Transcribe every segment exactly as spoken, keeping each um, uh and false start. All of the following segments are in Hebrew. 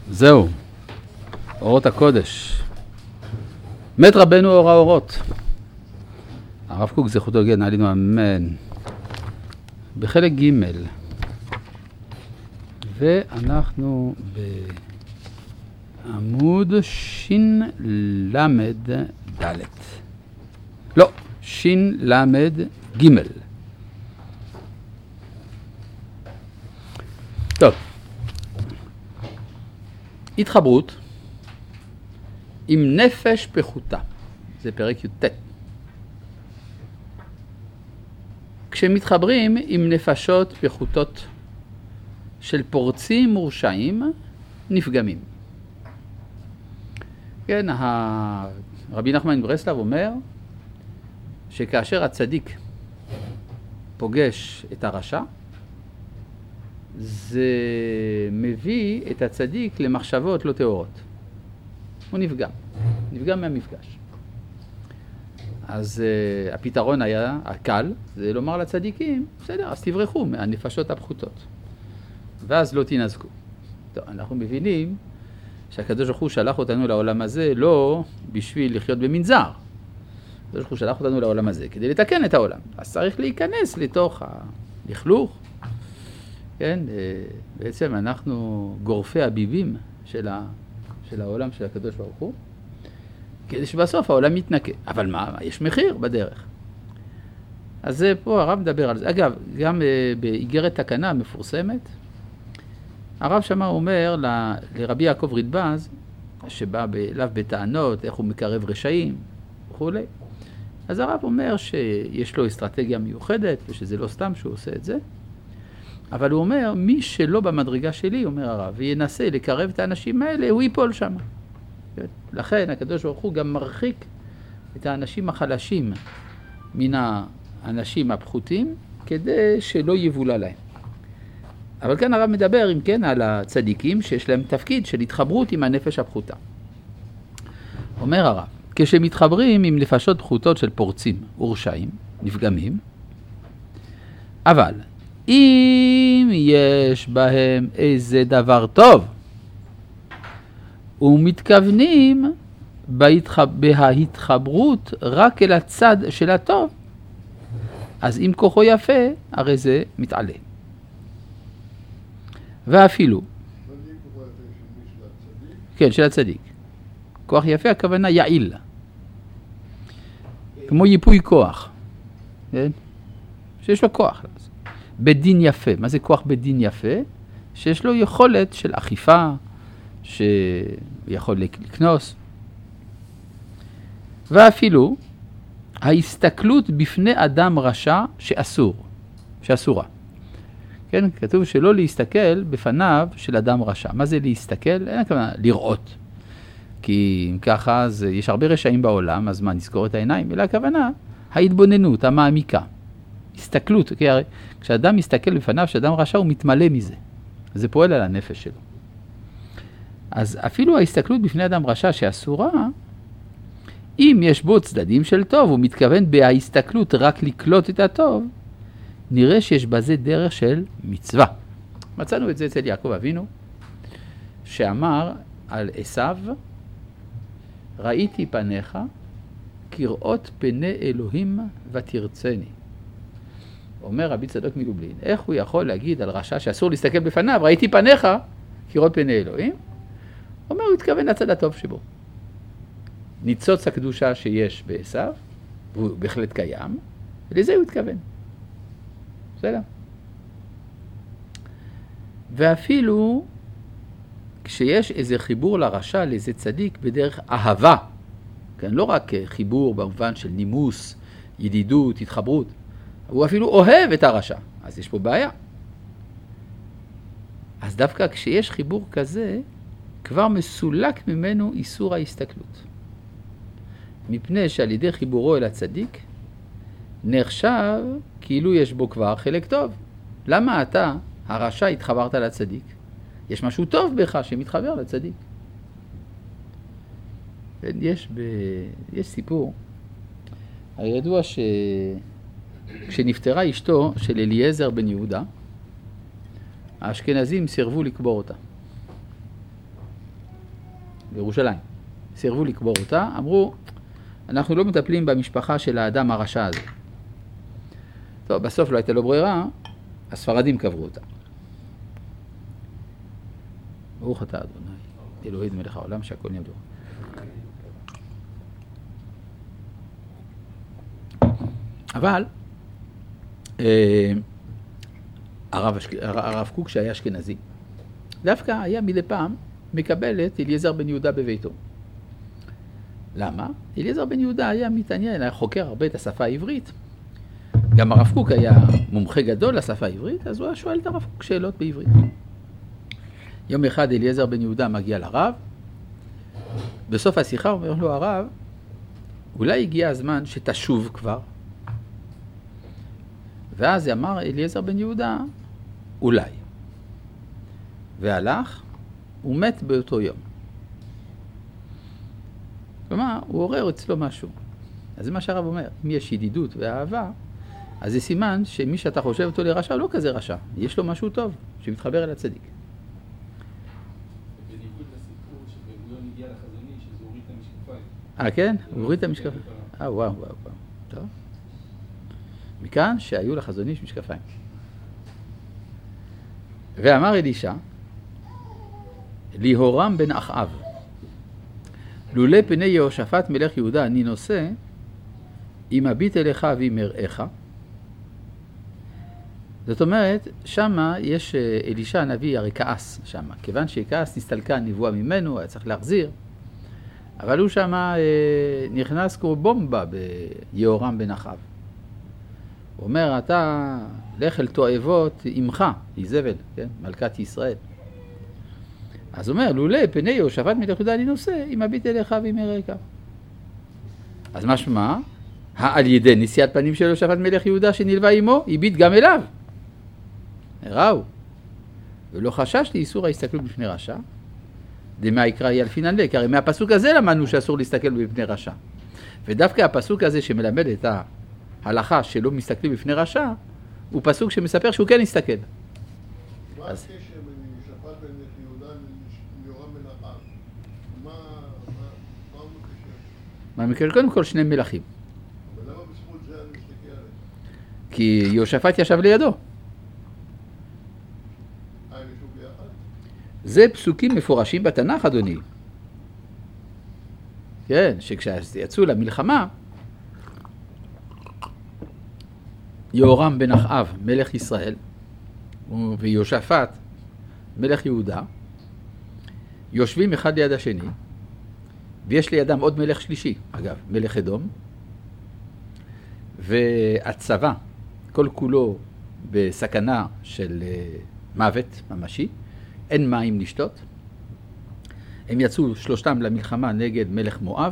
זהו, אורות הקודש. מת רבנו אור האורות. הרב קוק זכותו גן, עלינו אמן. בחלק ג' ואנחנו בעמוד שין למד ד'. לא, שין למד ג'. טוב. התחברות עם נפש פחותה. זה פרק י"ט. כשמתחברים עם נפשות פחותות של פורצים מורשעים, נפגמים. כן, רבי נחמן מברסלב אומר שכאשר הצדיק פוגש את הרשע, זה מביא את הצדיק למחשבות לא טהורות. הוא נפגע, נפגע מהמפגש. אז uh, הפתרון היה, הקל, זה לומר לצדיקים, בסדר, אז תברחו מהנפשות הפחותות. ואז לא תנזקו. טוב, אנחנו מבינים שהקדוש ברוך הוא שלח אותנו לעולם הזה לא בשביל לחיות במנזר. הקדוש ברוך הוא שלח אותנו לעולם הזה כדי לתקן את העולם. אז צריך להיכנס לתוך הלכלוך. כן, בעצם אנחנו גורפי הביבים של, ה, של העולם של הקדוש ברוך הוא, כדי שבסוף העולם מתנקה. אבל מה? יש מחיר בדרך. אז זה פה הרב מדבר על זה. אגב, גם באיגרת תקנה המפורסמת, הרב שמה אומר ל, לרבי יעקב רידב"ז, שבא אליו בטענות, איך הוא מקרב רשעים וכו'. אז הרב אומר שיש לו אסטרטגיה מיוחדת, ושזה לא סתם שהוא עושה את זה. אבל הוא אומר, מי שלא במדרגה שלי, אומר הרב, וינסה לקרב את האנשים האלה, הוא ייפול שם. לכן הקדוש ברוך הוא גם מרחיק את האנשים החלשים מן האנשים הפחותים, כדי שלא יבולה להם. אבל כאן הרב מדבר, אם כן, על הצדיקים שיש להם תפקיד של התחברות עם הנפש הפחותה. אומר הרב, כשמתחברים עם נפשות פחותות של פורצים ורשעים, נפגמים, אבל אם יש בהם איזה דבר טוב, ומתכוונים בהתחב... בהתחברות רק אל הצד של הטוב, אז אם כוחו יפה, הרי זה מתעלה. ואפילו, כן, של הצדיק. כוח יפה, הכוונה יעיל. כמו ייפוי כוח. כן? שיש לו כוח. בדין יפה. מה זה כוח בדין יפה? שיש לו יכולת של אכיפה, שיכול לקנוס. ואפילו, ההסתכלות בפני אדם רשע שאסור, שאסורה. כן, כתוב שלא להסתכל בפניו של אדם רשע. מה זה להסתכל? אין הכוונה לראות. כי אם ככה, אז יש הרבה רשעים בעולם, אז מה, נסגור את העיניים? אלא הכוונה, ההתבוננות, המעמיקה. הסתכלות, כי הרי כשאדם מסתכל בפניו של אדם רשע, הוא מתמלא מזה. זה פועל על הנפש שלו. אז אפילו ההסתכלות בפני אדם רשע שאסורה, אם יש בו צדדים של טוב, הוא מתכוון בהסתכלות רק לקלוט את הטוב, נראה שיש בזה דרך של מצווה. מצאנו את זה אצל יעקב אבינו, שאמר על עשיו, ראיתי פניך כראות פני אלוהים ותרצני. אומר רבי צדוק מלובלין, איך הוא יכול להגיד על רשע שאסור להסתכל בפניו, ראיתי פניך כראות פני אלוהים? אומר, הוא התכוון לצד הטוב שבו. ניצוץ הקדושה שיש בעשיו, והוא בהחלט קיים, ולזה הוא התכוון. בסדר? ואפילו כשיש איזה חיבור לרשע, לאיזה צדיק בדרך אהבה, כן, לא רק חיבור במובן של נימוס, ידידות, התחברות, הוא אפילו אוהב את הרשע, אז יש פה בעיה. אז דווקא כשיש חיבור כזה, כבר מסולק ממנו איסור ההסתכלות. מפני שעל ידי חיבורו אל הצדיק, נחשב כאילו יש בו כבר חלק טוב. למה אתה, הרשע, התחברת לצדיק? יש משהו טוב בך שמתחבר לצדיק. יש, ב... יש סיפור, הידוע ש... כשנפטרה אשתו של אליעזר בן יהודה, האשכנזים סירבו לקבור אותה. בירושלים. סירבו לקבור אותה, אמרו, אנחנו לא מטפלים במשפחה של האדם הרשע הזה. טוב, בסוף לא הייתה לו ברירה, הספרדים קברו אותה. ברוך אתה אדוני, אלוהי מלך העולם שהכל נהיה בדברו. אבל אה, הרב, הרב קוק שהיה אשכנזי, דווקא היה מדי פעם מקבל את אליעזר בן יהודה בביתו. למה? אליעזר בן יהודה היה מתעניין, היה חוקר הרבה את השפה העברית. גם הרב קוק היה מומחה גדול לשפה העברית, אז הוא היה שואל את הרב קוק שאלות בעברית. יום אחד אליעזר בן יהודה מגיע לרב, בסוף השיחה הוא אומר לו, הרב, אולי הגיע הזמן שתשוב כבר. ואז אמר אליעזר בן יהודה, אולי. והלך, הוא מת באותו יום. כלומר, הוא עורר אצלו משהו. אז זה מה שהרב אומר, אם יש ידידות ואהבה, אז זה סימן שמי שאתה חושב אותו לרשע, הוא לא כזה רשע. יש לו משהו טוב, שמתחבר אל הצדיק. בניגוד לסיפור שבן-גוריון הגיע לחזון איש, שזה הוריד את המשקפיים. אה, כן? הוא הוריד את המשקפיים. אה, וואו, וואו, וואו. טוב. מכאן שהיו לחזון איש משקפיים. ואמר אלישע, ליהורם בן אחאב, לולא פני יהושפט מלך יהודה אני נושא, אם אביט אליך ואם אראך. זאת אומרת, שמה יש אלישע הנביא הרי כעס שמה. כיוון שכעס נסתלקה נבואה ממנו, היה צריך להחזיר. אבל הוא שמה נכנס כמו בומבה ביהורם בן אחאב. הוא אומר, אתה לך אל תועבות עמך, איזבל, כן? מלכת ישראל. אז הוא אומר, לולא פני יהושפט מלך יהודה אני נושא, אם אביט אליך ואם אראך. אז משמע, על ידי נשיאת פנים של יהושפט מלך יהודה שנלווה עמו, הביט גם אליו. ראו, ולא חשש לאיסור ההסתכלות בפני רשע, דמה יקרא ילפינן לה, כי הרי מהפסוק הזה למדנו שאסור להסתכל בפני רשע. ודווקא הפסוק הזה שמלמד את ההלכה שלא מסתכלים בפני רשע, הוא פסוק שמספר שהוא כן יסתכל. מה הקשר בין יהושפט מלך יהודה ליהורם בן אחאב? מה הוא מקשר? מה מקשר? קודם כל שני מלכים. אבל למה בזכות זה אני מסתכל עליהם? כי יהושפט ישב לידו. אה, הם ישבו ביחד? זה פסוקים מפורשים בתנ"ך, אדוני. כן, שכשיצאו למלחמה, יהורם בן אחאב, מלך ישראל, ויהושפט, מלך יהודה, יושבים אחד ליד השני, ויש לידם עוד מלך שלישי, אגב, מלך אדום, והצבא, כל כולו בסכנה של מוות ממשי, אין מים לשתות. הם יצאו שלושתם למלחמה נגד מלך מואב,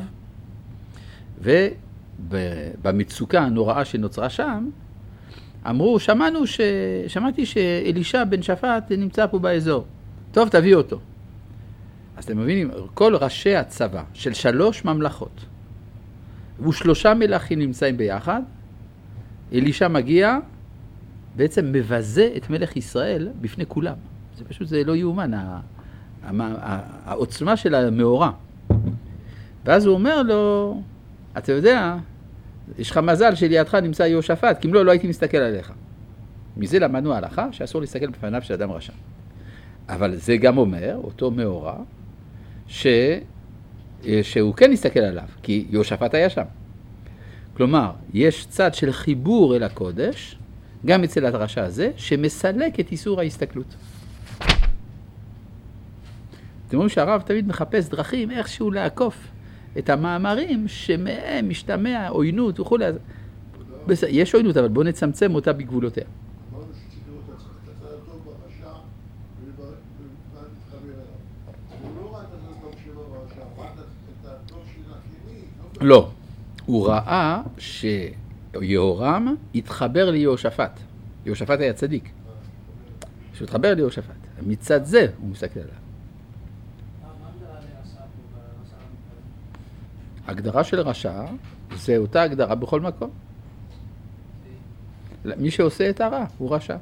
ובמצוקה הנוראה שנוצרה שם, אמרו, שמענו ש... שמעתי שאלישע בן שפט נמצא פה באזור. טוב, תביא אותו. אז אתם מבינים, כל ראשי הצבא של שלוש ממלכות, ושלושה מלכים נמצאים ביחד, אלישע מגיע, בעצם מבזה את מלך ישראל בפני כולם. זה פשוט, זה לא יאומן, העוצמה של המאורע. ואז הוא אומר לו, אתה יודע, יש לך מזל שלידך נמצא יהושפט, כי אם לא, לא הייתי מסתכל עליך. מזה למדנו ההלכה שאסור להסתכל בפניו של אדם רשע. אבל זה גם אומר, אותו מאורע, ש... שהוא כן הסתכל עליו, כי יהושפט היה שם. כלומר, יש צד של חיבור אל הקודש, גם אצל הרשע הזה, שמסלק את איסור ההסתכלות. אתם רואים שהרב תמיד מחפש דרכים איכשהו לעקוף את המאמרים שמהם משתמע עוינות וכו'. יש עוינות, אבל בואו נצמצם אותה בגבולותיה. אמרנו שצריך לראות את הצד הטוב ברשע ולהתחבר אליו. הוא לא ראה את הצד הטוב שלו ברשע, הוא ראה את הטוב של השני. לא, הוא ראה שיהורם התחבר ליהושפט. יהושפט היה צדיק. שהוא התחבר ליהושפט. מצד זה הוא מסתכל עליו. הגדרה של רשע זה אותה הגדרה בכל מקום. מי שעושה את הרע הוא רשע.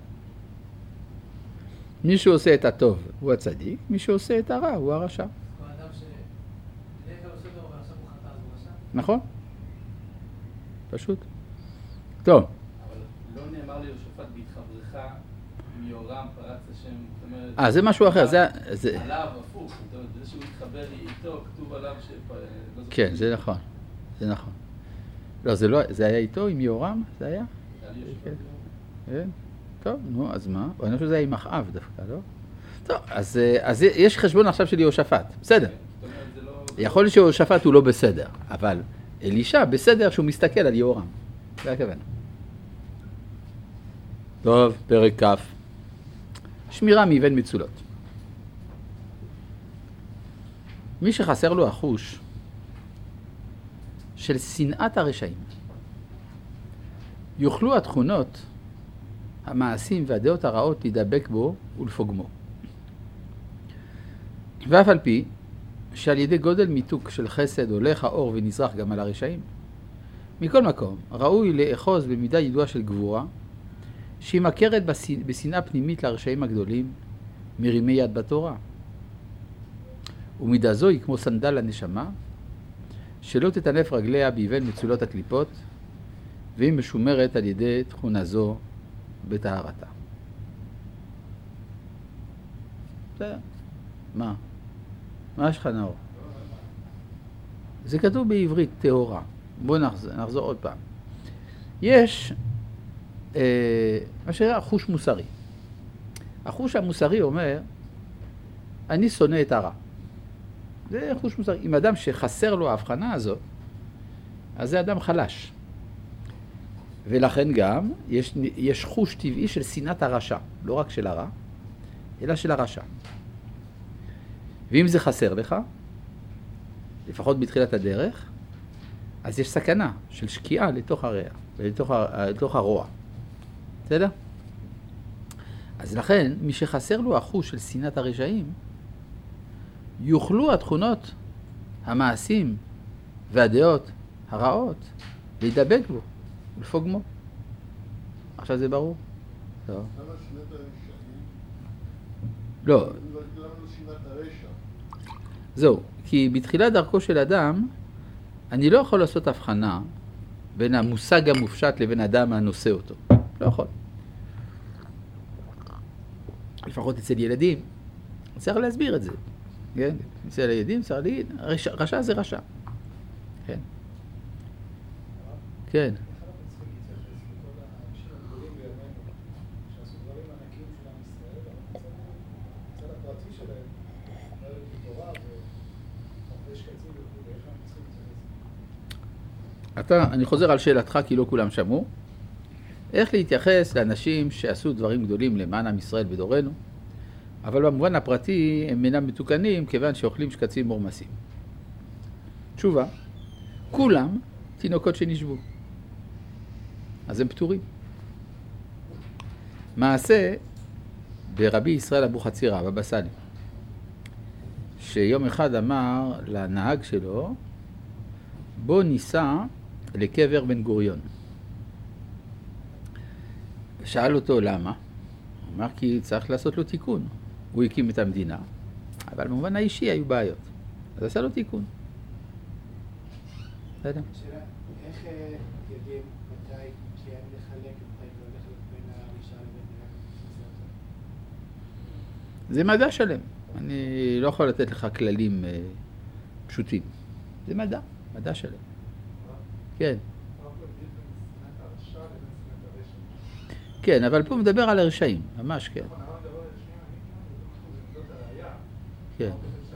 מי שעושה את הטוב הוא הצדיק, מי שעושה את הרע הוא הרשע. כל אדם נכון? פשוט. טוב. אבל לא נאמר ליהושפט בהתחברך מיורם פרץ השם, זאת אומרת... אה, זה משהו אחר, זה... זה... עליו, הפוך, זאת אומרת, זה שהוא התחבר איתו, כתוב עליו ש... כן, זה נכון, זה נכון. לא, זה לא, זה היה איתו, עם יורם? זה היה? זה היה ליהושפט. כן. טוב, נו, אז מה? אני חושב שזה היה עם אחאב דווקא, לא? טוב, אז, אז יש חשבון עכשיו של יהושפט, בסדר. יכול להיות שיהושפט הוא לא בסדר, אבל אלישע בסדר שהוא מסתכל על יהורם. זה הכוונה. טוב, פרק כ' שמירה מאבן מצולות. מי שחסר לו החוש של שנאת הרשעים, יוכלו התכונות, המעשים והדעות הרעות להידבק בו ולפוגמו. ואף על פי שעל ידי גודל מיתוק של חסד הולך האור ונזרח גם על הרשעים. מכל מקום, ראוי לאחוז במידה ידועה של גבורה, שהיא מכרת בשנאה פנימית לרשעים הגדולים, מרימי יד בתורה. ומידה זו היא כמו סנדל לנשמה, שלא תתענף רגליה באבן מצולות הקליפות, והיא משומרת על ידי תכונה זו בטהרתה. בסדר. מה? מה יש לך נאור? זה כתוב בעברית טהורה. בואו נחזור, נחזור עוד פעם. יש אה, מה שנראה חוש מוסרי. החוש המוסרי אומר, אני שונא את הרע. זה חוש מוסרי. אם אדם שחסר לו ההבחנה הזאת, אז זה אדם חלש. ולכן גם יש, יש חוש טבעי של שנאת הרשע, לא רק של הרע, אלא של הרשע. ואם זה חסר לך, לפחות בתחילת הדרך, אז יש סכנה של שקיעה לתוך הרע ולתוך לתוך הרוע. בסדר? אז לכן, מי שחסר לו החוש של שנאת הרשעים, יוכלו התכונות, המעשים והדעות הרעות להידבק בו ולפוגמו. עכשיו זה ברור? טוב. למה שנאת הרשעים? לא. למה לא שנאת הרשע? זהו, כי בתחילת דרכו של אדם, אני לא יכול לעשות הבחנה בין המושג המופשט לבין אדם הנושא אותו. לא יכול. לפחות אצל ילדים, צריך להסביר את זה. כן? אצל הילדים צריך להגיד, רשע, רשע זה רשע. כן. כן. אתה, אני חוזר על שאלתך כי לא כולם שמעו. איך להתייחס לאנשים שעשו דברים גדולים למען עם ישראל בדורנו, אבל במובן הפרטי הם אינם מתוקנים כיוון שאוכלים שקצים מורמסים. תשובה, כולם תינוקות שנשבו. אז הם פטורים. מעשה ברבי ישראל אבוחצירא, בבא סאלי, שיום אחד אמר לנהג שלו, בוא ניסע לקבר בן גוריון. שאל אותו למה? הוא אמר כי צריך לעשות לו תיקון. הוא הקים את המדינה, אבל במובן האישי היו בעיות. אז עשה לו תיקון. בסדר? שאלה, איך יודעים מתי כן לחלק, מתי לא לחלק בין האישה לבין האישה? זה מדע שלם. אני לא יכול לתת לך כללים אה, פשוטים. זה מדע, מדע שלם. כן. כן, אבל פה מדבר על הרשעים, ממש כן. כן.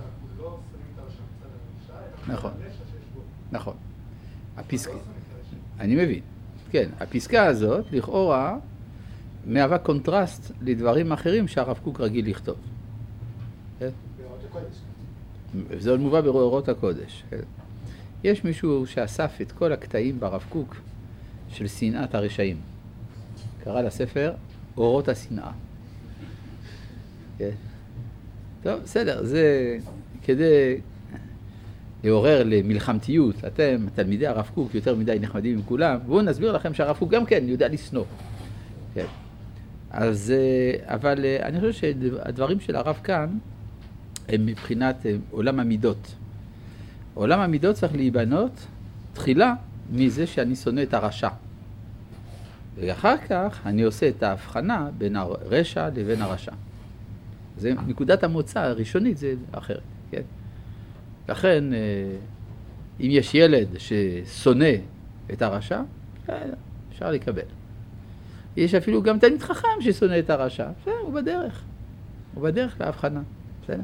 נכון. נכון. הפסקה. אני מבין. כן, הפסקה הזאת, לכאורה, מהווה קונטרסט לדברים אחרים שהרב קוק רגיל לכתוב. כן? באורות הקודש. זה מובא באורות הקודש. כן? יש מישהו שאסף את כל הקטעים ברב קוק של שנאת הרשעים. קרא לספר אורות השנאה. כן. טוב, בסדר, זה כדי לעורר למלחמתיות. אתם, תלמידי הרב קוק, יותר מדי נחמדים עם כולם, בואו נסביר לכם שהרב קוק גם כן יודע לשנוא. כן. אז, אבל אני חושב שהדברים של הרב כאן הם מבחינת עולם המידות. עולם המידות צריך להיבנות תחילה מזה שאני שונא את הרשע. ואחר כך אני עושה את ההבחנה בין הרשע לבין הרשע. זה נקודת המוצא הראשונית, זה אחרת, כן? לכן, אם יש ילד ששונא את הרשע, אפשר לקבל. יש אפילו גם תלמיד חכם ששונא את הרשע, הוא בדרך. הוא בדרך להבחנה, בסדר?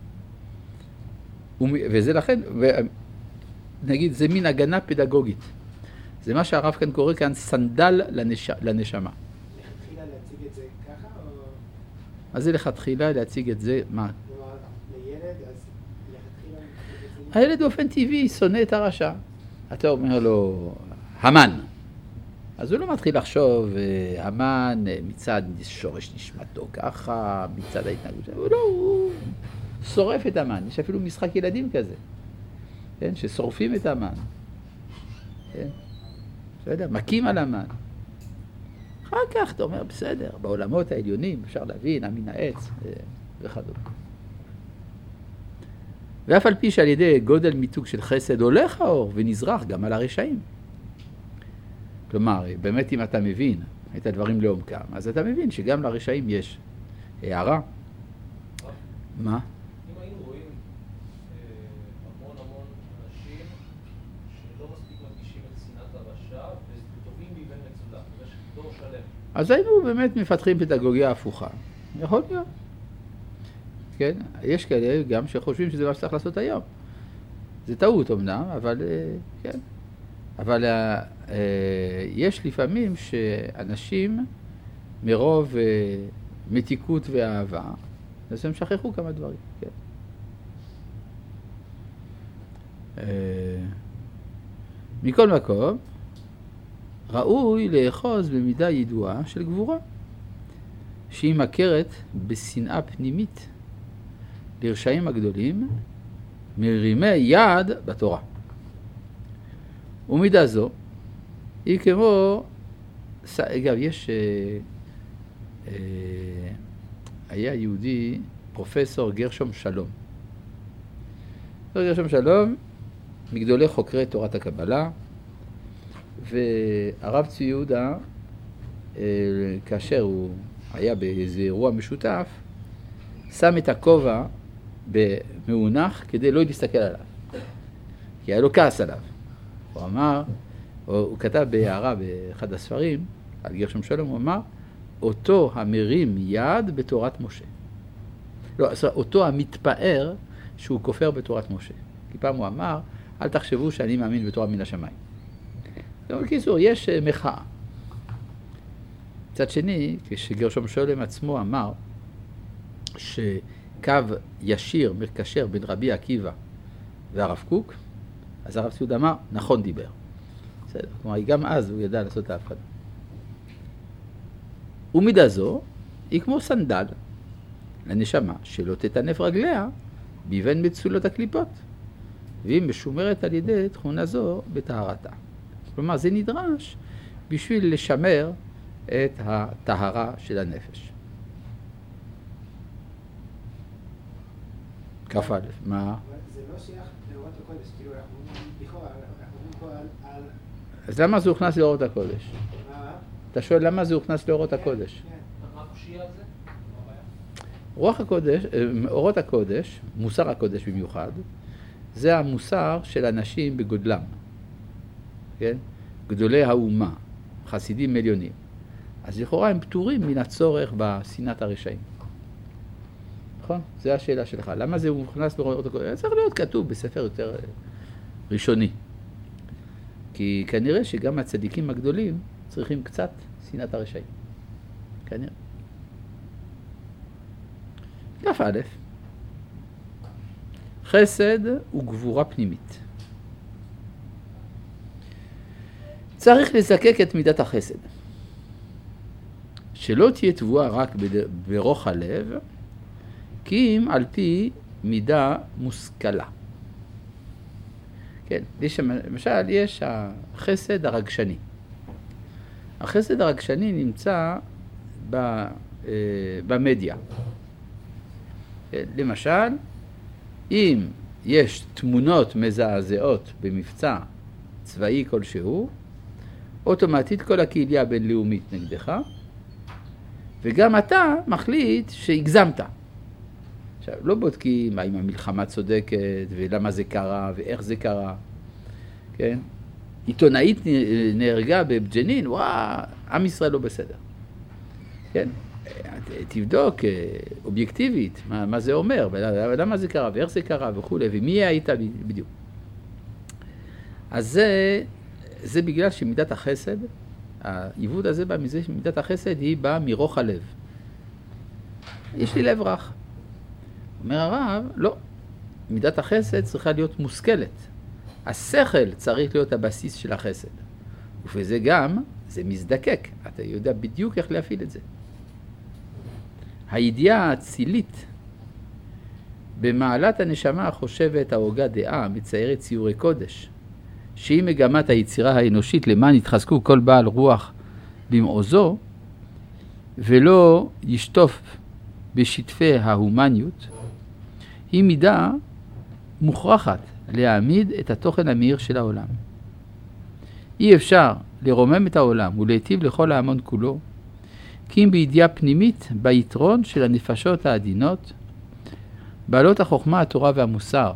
וזה לכן, נגיד, זה מין הגנה פדגוגית. זה מה שהרב כאן קורא כאן סנדל לנש... לנשמה. לכתחילה להציג את זה ככה, או... אז זה לכתחילה להציג את זה, מה? כלומר, לילד, אז לכתחילה... הילד באופן טבעי שונא את הרשע. אתה אומר לו, המן. אז הוא לא מתחיל לחשוב, המן מצד שורש נשמתו ככה, מצד ההתנהגות שלו. הוא לא, הוא שורף את המן. יש אפילו משחק ילדים כזה, כן? ששורפים את המן. כן? בסדר, מקים על המן. אחר כך אתה אומר, בסדר, בעולמות העליונים אפשר להבין, המין העץ וכדומה. ואף על פי שעל ידי גודל מיתוג של חסד הולך האור ונזרח גם על הרשעים. כלומר, באמת אם אתה מבין את הדברים לעומקם, אז אתה מבין שגם לרשעים יש הערה. מה? אם היינו רואים המון המון אנשים שלא מספיק מרגישים את שנאת הרשע וטובים ביבן מצולח, יש דור שלם. אז היינו באמת מפתחים פדגוגיה הפוכה. יכול להיות. כן? יש כאלה גם שחושבים שזה מה שצריך לעשות היום. זה טעות אמנם, אבל כן. אבל אה, יש לפעמים שאנשים מרוב אה, מתיקות ואהבה, אז הם שכחו כמה דברים. כן. אה, מכל מקום, ראוי לאחוז במידה ידועה של גבורה, שהיא מכרת בשנאה פנימית לרשעים הגדולים, מרימי יד בתורה. ומידה זו היא כמו, אגב, יש, אה, אה, היה יהודי פרופסור גרשום שלום. גרשום שלום, מגדולי חוקרי תורת הקבלה, והרב צבי יהודה, אה, כאשר הוא היה באיזה אירוע משותף, שם את הכובע במאונח כדי לא להסתכל עליו, כי היה לו כעס עליו. הוא אמר, הוא, הוא כתב בהערה באחד הספרים על גרשום שלום, הוא אמר, אותו המרים יד בתורת משה. לא, אותו המתפאר שהוא כופר בתורת משה. כי פעם הוא אמר, אל תחשבו שאני מאמין בתורה מן השמיים. בקיצור, יש מחאה. מצד שני, כשגרשום שלום עצמו אמר שקו ישיר מקשר בין רבי עקיבא והרב קוק, אז הרב ציוד אמר, נכון דיבר. בסדר. כלומר, גם אז הוא ידע לעשות את ההבחנה. ומידה זו היא כמו סנדל לנשמה שלא תטנף רגליה ביבן מצולות הקליפות, והיא משומרת על ידי תכונה זו בטהרתה. כלומר, זה נדרש בשביל לשמר את הטהרה של הנפש. כף א', מה? זה לא שייך לאורות הקודש, כאילו אנחנו לכאורה, אנחנו אומרים פה על... על... אז למה זה הוכנס לאורות הקודש? מה? אתה שואל למה זה הוכנס לאורות הקודש? כן. מה הקושיה על זה? רוח הקודש, אורות הקודש, מוסר הקודש במיוחד, זה המוסר של אנשים בגודלם. כן? גדולי האומה, חסידים מיליונים. אז לכאורה הם פטורים מן הצורך בשנאת הרשעים. נכון? זו השאלה שלך. למה זה מוכנס לאורות הקודש? זה צריך להיות כתוב בספר יותר ראשוני. כי כנראה שגם הצדיקים הגדולים צריכים קצת שנאת הרשעים. כנראה. כף א', חסד וגבורה פנימית. צריך לזקק את מידת החסד. שלא תהיה תבואה רק ברוך הלב, כי אם על פי מידה מושכלה. כן, יש, למשל, יש החסד הרגשני. החסד הרגשני נמצא ב, אה, במדיה. כן, למשל, אם יש תמונות מזעזעות במבצע צבאי כלשהו, אוטומטית כל הקהילה הבינלאומית נגדך, וגם אתה מחליט שהגזמת. עכשיו, לא בודקים האם המלחמה צודקת, ולמה זה קרה, ואיך זה קרה, כן? עיתונאית נהרגה בג'נין, וואה, עם ישראל לא בסדר. כן? תבדוק אובייקטיבית מה, מה זה אומר, למה זה קרה, ואיך זה קרה, וכו', ומי היית בדיוק. אז זה, זה בגלל שמידת החסד, העיוות הזה בא מזה שמידת החסד היא באה מרוך הלב. יש לי לב רך. אומר הרב, לא. מידת החסד צריכה להיות מושכלת. השכל צריך להיות הבסיס של החסד. וזה גם, זה מזדקק. אתה יודע בדיוק איך להפעיל את זה. הידיעה האצילית במעלת הנשמה החושבת ההוגה דעה מציירת ציורי קודש, שהיא מגמת היצירה האנושית למען יתחזקו כל בעל רוח במעוזו, ולא ישטוף בשטפי ההומניות, היא מידה מוכרחת להעמיד את התוכן המאיר של העולם. אי אפשר לרומם את העולם ולהיטיב לכל ההמון כולו, כי אם בידיעה פנימית ביתרון של הנפשות העדינות, בעלות החוכמה, התורה והמוסר.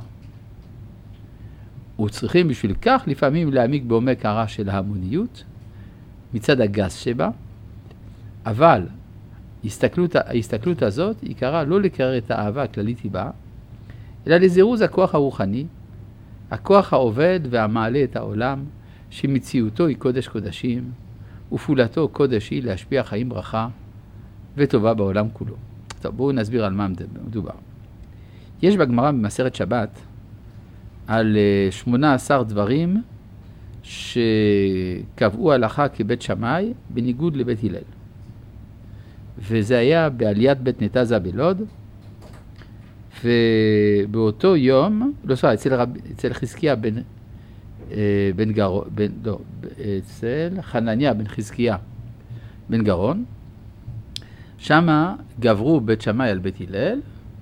וצריכים בשביל כך לפעמים להעמיק בעומק הרע של ההמוניות, מצד הגס שבה, אבל ההסתכלות, ההסתכלות הזאת היא קרה לא לקרר את האהבה הכללית היא בה, אלא לזירוז הכוח הרוחני, הכוח העובד והמעלה את העולם, שמציאותו היא קודש קודשים, ופעולתו קודש היא להשפיע חיים ברכה וטובה בעולם כולו. טוב, בואו נסביר על מה מדובר. יש בגמרא במסכת שבת על שמונה עשר דברים שקבעו הלכה כבית שמאי בניגוד לבית הלל. וזה היה בעליית בית נתזה בלוד, ובאותו יום, לא סליחה, אצל, רב, אצל חזקיה בן, בן גרון, בן, לא, אצל חנניה בן חזקיה בן גרון, שמה גברו בית שמאי על בית הלל,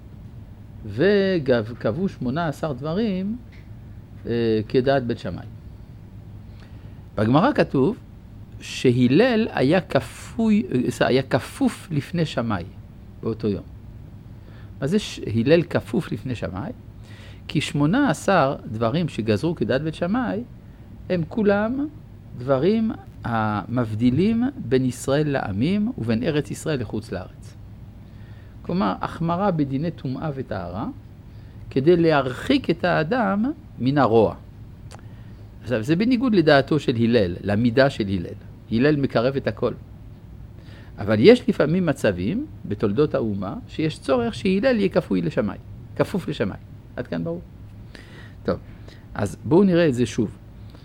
וקבעו שמונה עשר דברים אה, כדעת בית שמאי. בגמרא כתוב שהלל היה כפוי, היה כפוף לפני שמאי באותו יום. אז זה הלל כפוף לפני שמאי, כי שמונה עשר דברים שגזרו כדעת בית שמאי, הם כולם דברים המבדילים בין ישראל לעמים ובין ארץ ישראל לחוץ לארץ. כלומר, החמרה בדיני טומאה וטהרה, כדי להרחיק את האדם מן הרוע. עכשיו, זה בניגוד לדעתו של הלל, למידה של הלל. הלל מקרב את הכל. אבל יש לפעמים מצבים בתולדות האומה שיש צורך שהלל יהיה כפוי לשמאי, כפוף לשמאי. עד כאן ברור. טוב, אז בואו נראה את זה שוב.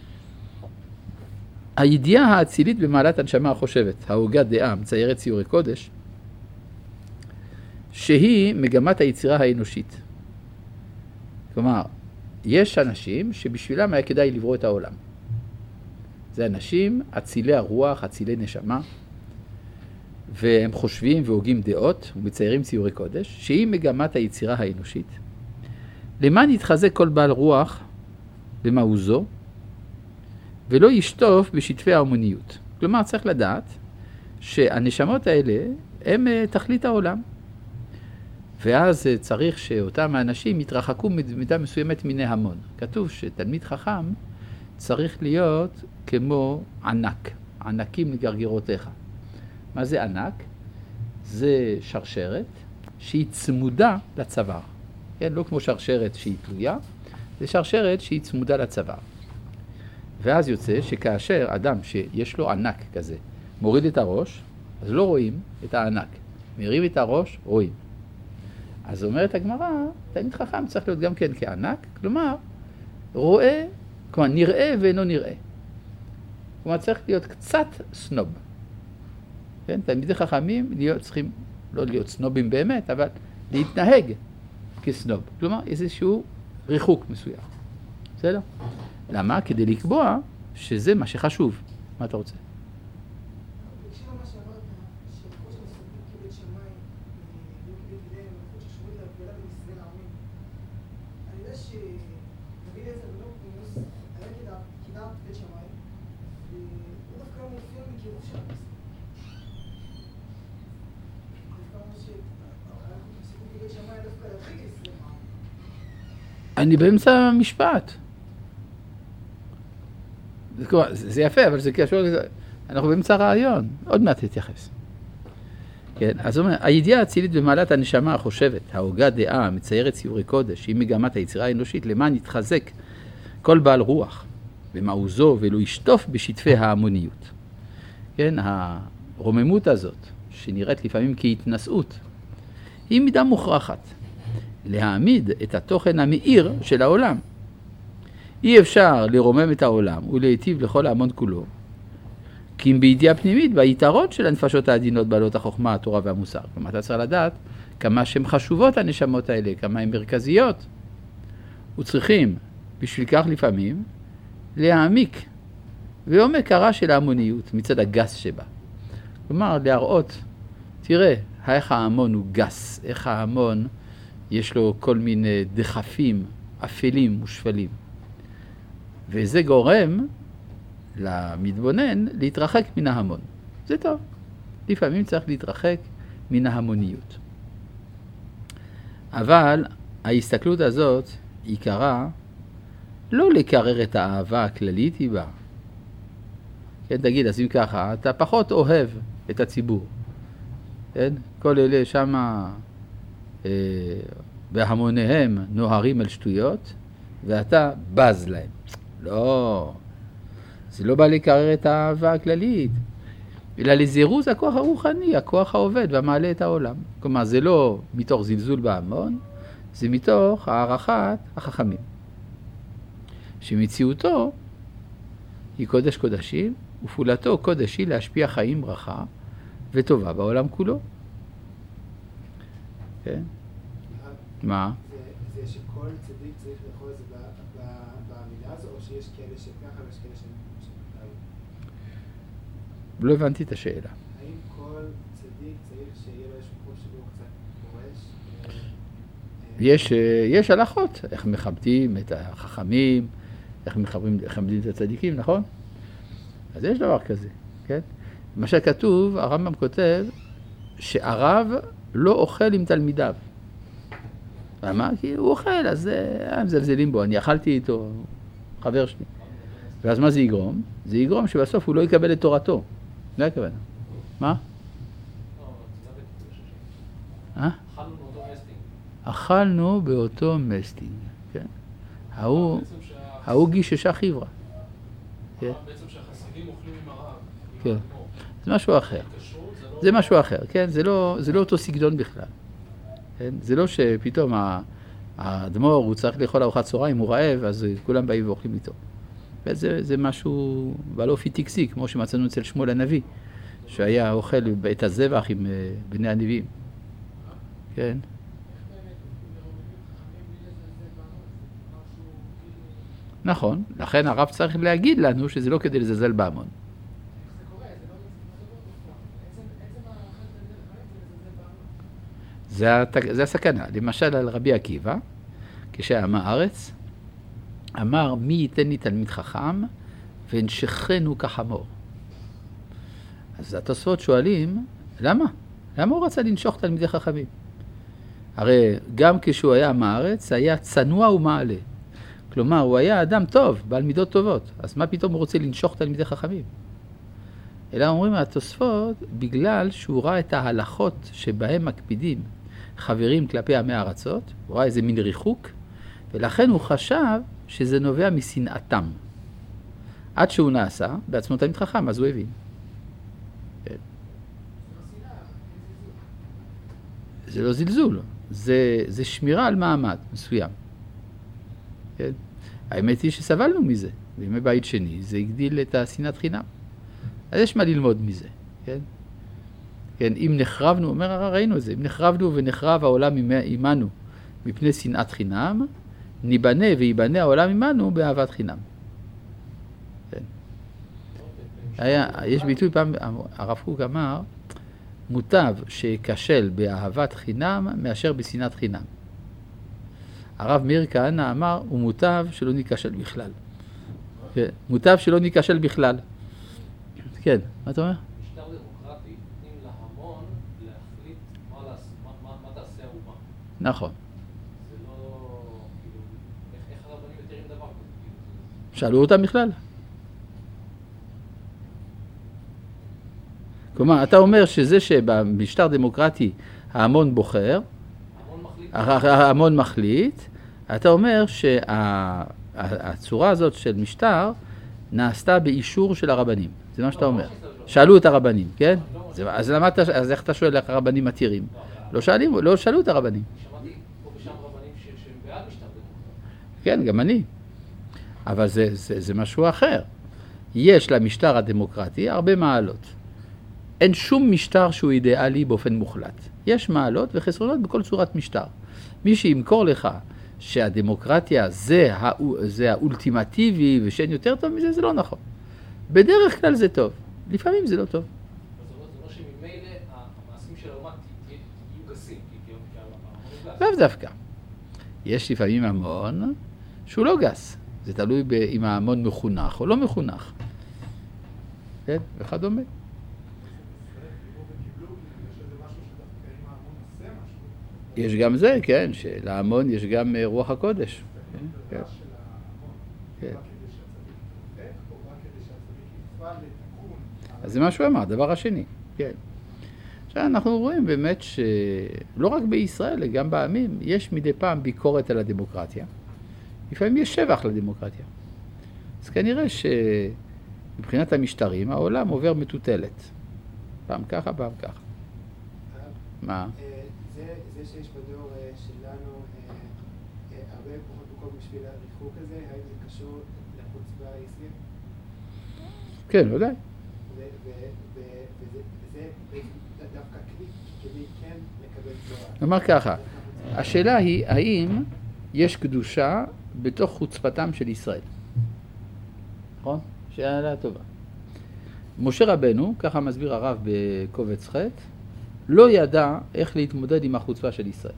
הידיעה האצילית במעלת הנשמה החושבת, ההוגה דעה, מציירת ציורי קודש, שהיא מגמת היצירה האנושית. כלומר, יש אנשים שבשבילם היה כדאי לברוא את העולם. זה אנשים, אצילי הרוח, אצילי נשמה, והם חושבים והוגים דעות ומציירים ציורי קודש, שהיא מגמת היצירה האנושית. למען יתחזק כל בעל רוח במעוזו, ולא ישטוף בשטפי ההומניות. כלומר, צריך לדעת שהנשמות האלה הם תכלית העולם. ואז צריך שאותם האנשים יתרחקו במידה מסוימת מן ההמון. כתוב שתלמיד חכם צריך להיות כמו ענק, ענקים לגרגרותיך. מה זה ענק? זה שרשרת שהיא צמודה לצוואר. כן, לא כמו שרשרת שהיא תלויה, זה שרשרת שהיא צמודה לצוואר. ואז יוצא שכאשר אדם שיש לו ענק כזה מוריד את הראש, אז לא רואים את הענק. מרים את הראש, רואים. אז אומרת הגמרא, תלמיד חכם צריך להיות גם כן כענק, כלומר, רואה, כלומר, נראה ואינו נראה. כלומר, צריך להיות קצת סנוב. כן? תלמידי חכמים להיות, צריכים לא להיות סנובים באמת, אבל להתנהג כסנוב. כלומר, איזשהו ריחוק מסוים. בסדר? למה? כדי לקבוע שזה מה שחשוב. מה אתה רוצה? בנת בית שמאי, והוא דווקא מופיע מקירוב של הכסף. דווקא אומר שאנחנו תפסיקו בבית שמאי דווקא להתחיל עשרים מה. אני באמצע המשפט. זה, זה יפה, אבל זה קשור לזה. אנחנו באמצע הרעיון. עוד מעט תתייחס. כן, אז הוא אומר, הידיעה האצילית במעלת הנשמה החושבת, ההוגה דעה, המציירת ציורי קודש, היא מגמת היצירה האנושית, למען יתחזק כל בעל רוח במעוזו ולא ישטוף בשטפי ההמוניות. כן, הרוממות הזאת, שנראית לפעמים כהתנשאות, היא מידה מוכרחת להעמיד את התוכן המאיר של העולם. אי אפשר לרומם את העולם ולהיטיב לכל ההמון כולו, כי אם בידיעה פנימית, ביתרון של הנפשות העדינות בעלות החוכמה, התורה והמוסר. כלומר, אתה צריך לדעת כמה שהן חשובות הנשמות האלה, כמה הן מרכזיות. וצריכים, בשביל כך לפעמים, להעמיק ועומק הרע של ההמוניות מצד הגס שבה. כלומר, להראות, תראה, איך ההמון הוא גס, איך ההמון יש לו כל מיני דחפים אפלים ושפלים. וזה גורם למתבונן להתרחק מן ההמון. זה טוב. לפעמים צריך להתרחק מן ההמוניות. אבל ההסתכלות הזאת עיקרה לא לקרר את האהבה הכללית היא בה. כן, תגיד, אז אם ככה, אתה פחות אוהב את הציבור. כן? כל אלה שמה אה, בהמוניהם נוהרים על שטויות, ואתה בז להם. לא. זה לא בא לקרר את האהבה הכללית, אלא לזירוז הכוח הרוחני, הכוח העובד והמעלה את העולם. כלומר, זה לא מתוך זלזול בהמון, זה מתוך הערכת החכמים. שמציאותו היא קודש קודשים, ופעולתו קודש היא להשפיע חיים ברכה וטובה בעולם כולו. כן? מה? זה שכל צדיק צריך לאכול את זה בעמידה הזו, או שיש כאלה שככה ויש כאלה שככה? לא הבנתי את השאלה. האם כל צדיק צריך שיהיה לו איזשהו חוב שבו קצת פורש? יש, יש הלכות, איך מכבדים את החכמים, איך מכבדים את הצדיקים, נכון? אז יש דבר כזה, כן? מה שכתוב, הרמב"ם כותב, שהרב לא אוכל עם תלמידיו. למה? כי הוא אוכל, אז הם זלזלים בו, אני אכלתי איתו, חבר שלי. ואז מה זה יגרום? זה יגרום שבסוף הוא לא יקבל את תורתו. זה הכוונה. מה? אה? אכלנו באותו מסטינג, כן? ההוא גיששה חברה. בעצם שהחסידים אוכלים עם הרב. כן. זה משהו אחר. זה משהו אחר, כן? זה לא, זה לא אותו סגנון בכלל. כן? זה לא שפתאום האדמו"ר הוא צריך לאכול ארוחת צהריים, הוא רעב, אז כולם באים ואוכלים איתו. וזה, זה משהו בעל אופי טקסי, כמו שמצאנו אצל שמואל הנביא, שהיה אוכל את הזבח עם בני הנביאים. כן? נכון, לכן הרב צריך להגיד לנו שזה לא כדי לזלזל בהמון. זה, זה הסכנה. למשל על רבי עקיבא, כשעם הארץ, אמר, מי ייתן לי תלמיד חכם ונשכנו כחמור. אז התוספות שואלים, למה? למה הוא רצה לנשוך תלמידי חכמים? הרי גם כשהוא היה עם הארץ, היה צנוע ומעלה. כלומר, הוא היה אדם טוב, בעל מידות טובות. אז מה פתאום הוא רוצה לנשוך תלמידי חכמים? אלא אומרים התוספות, בגלל שהוא ראה את ההלכות שבהם מקפידים חברים כלפי עמי הארצות, הוא ראה איזה מין ריחוק, ולכן הוא חשב שזה נובע משנאתם. עד שהוא נעשה, בעצמו תלמיד חכם, אז הוא הבין. כן. זה לא זלזול, זה, זה שמירה על מעמד מסוים. כן. האמת היא שסבלנו מזה, בימי בית שני, זה הגדיל את השנאת חינם. אז יש מה ללמוד מזה, כן? כן, אם נחרבנו, אומר, ראינו את זה, אם נחרבנו ונחרב העולם עמנו מפני שנאת חינם, ניבנה ויבנה העולם עמנו באהבת חינם. כן. היה, יש ביטוי פעם, הרב קוק אמר, מוטב שיקשל באהבת חינם מאשר בשנאת חינם. הרב מאיר כהנא אמר, הוא מוטב שלא ניקשל בכלל. כן, מוטב שלא ניכשל בכלל. כן, מה אתה אומר? משטר דמוקרטי נותנים להמון להחליט מה לעשות, מה- מה- מה תעשה האומה. נכון. זה לא, כאילו, איך- איך הרבנים מתירים דבר כזה? כאילו, זה- שאלו אותם בכלל. כלומר, אתה אומר שזה שבמשטר דמוקרטי ההמון בוחר, ההמון מחליט. ההמון מחליט, אתה אומר שהצורה הזאת של משטר נעשתה באישור של הרבנים. זה מה שאתה אומר. שאלו את הרבנים, כן? זה- אז למה אתה, אז איך אתה שואל איך הרבנים מתירים? לא שאלים, לא שאלו את הרבנים. שמעתי פה ושם רבנים ש- שהם בעד משטר דמוקרטי. כן, גם אני. אבל זה, זה, זה משהו אחר. יש למשטר הדמוקרטי הרבה מעלות. אין שום משטר שהוא אידיאלי באופן מוחלט. יש מעלות וחסרונות בכל צורת משטר. מי שימכור לך שהדמוקרטיה זה, הא, זה האולטימטיבי ושאין יותר טוב מזה, זה לא נכון. בדרך כלל זה טוב, לפעמים זה לא טוב. אז זה אומר- זה אומר שממילא המעשים של האומה ת- יהיו גסים, כי- כי כי ההמון הוא גס. לאו דווקא. יש לפעמים המון שהוא לא גס. זה תלוי ב- אם ההמון מחונך או לא מחונך. כן, וכדומה. יש גם זה, כן, שלהמון יש גם אה, רוח הקודש. כן, כן. כן. אז זה מה שהוא אמר, הדבר השני, כן. עכשיו אנחנו רואים באמת שלא רק בישראל, גם בעמים, יש מדי פעם ביקורת על הדמוקרטיה. לפעמים יש שבח לדמוקרטיה. אז כנראה שמבחינת המשטרים, העולם עובר מטוטלת. פעם ככה, פעם ככה. מה? אה, זה זה שיש בדור אה, שלנו אה, אה, הרבה פחות מקום בשביל הריחוק הזה, האם זה קשור לחוצפה הישראלית? כן, ודאי. ו- ו- ו- וזה וזה בעצם דווקא כלי כדי כן לקבל תורה. נאמר ככה, השאלה היא האם יש קדושה בתוך חוצפתם של ישראל. נכון? שאלה טובה. משה רבנו, ככה מסביר הרב בקובץ ח', לא ידע איך להתמודד עם החוצפה של ישראל.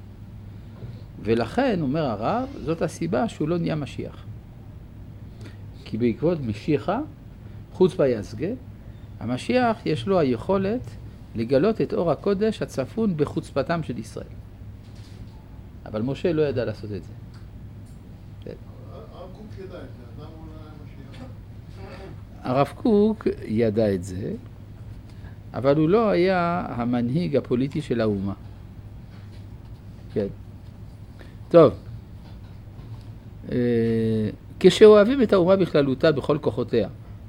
ולכן, אומר הרב, זאת הסיבה שהוא לא נהיה משיח. כי בעקבות משיחה, חוצפה יסגה, המשיח יש לו היכולת לגלות את אור הקודש הצפון בחוצפתם של ישראל. אבל משה לא ידע לעשות את זה. כן. הרב קוק ידע את זה, אדם הוא לא משיח. הרב קוק ידע את זה, אבל הוא לא היה המנהיג הפוליטי של האומה. כן. טוב. אה, כשאוהבים את האומה בכללותה בכל כוחותיה,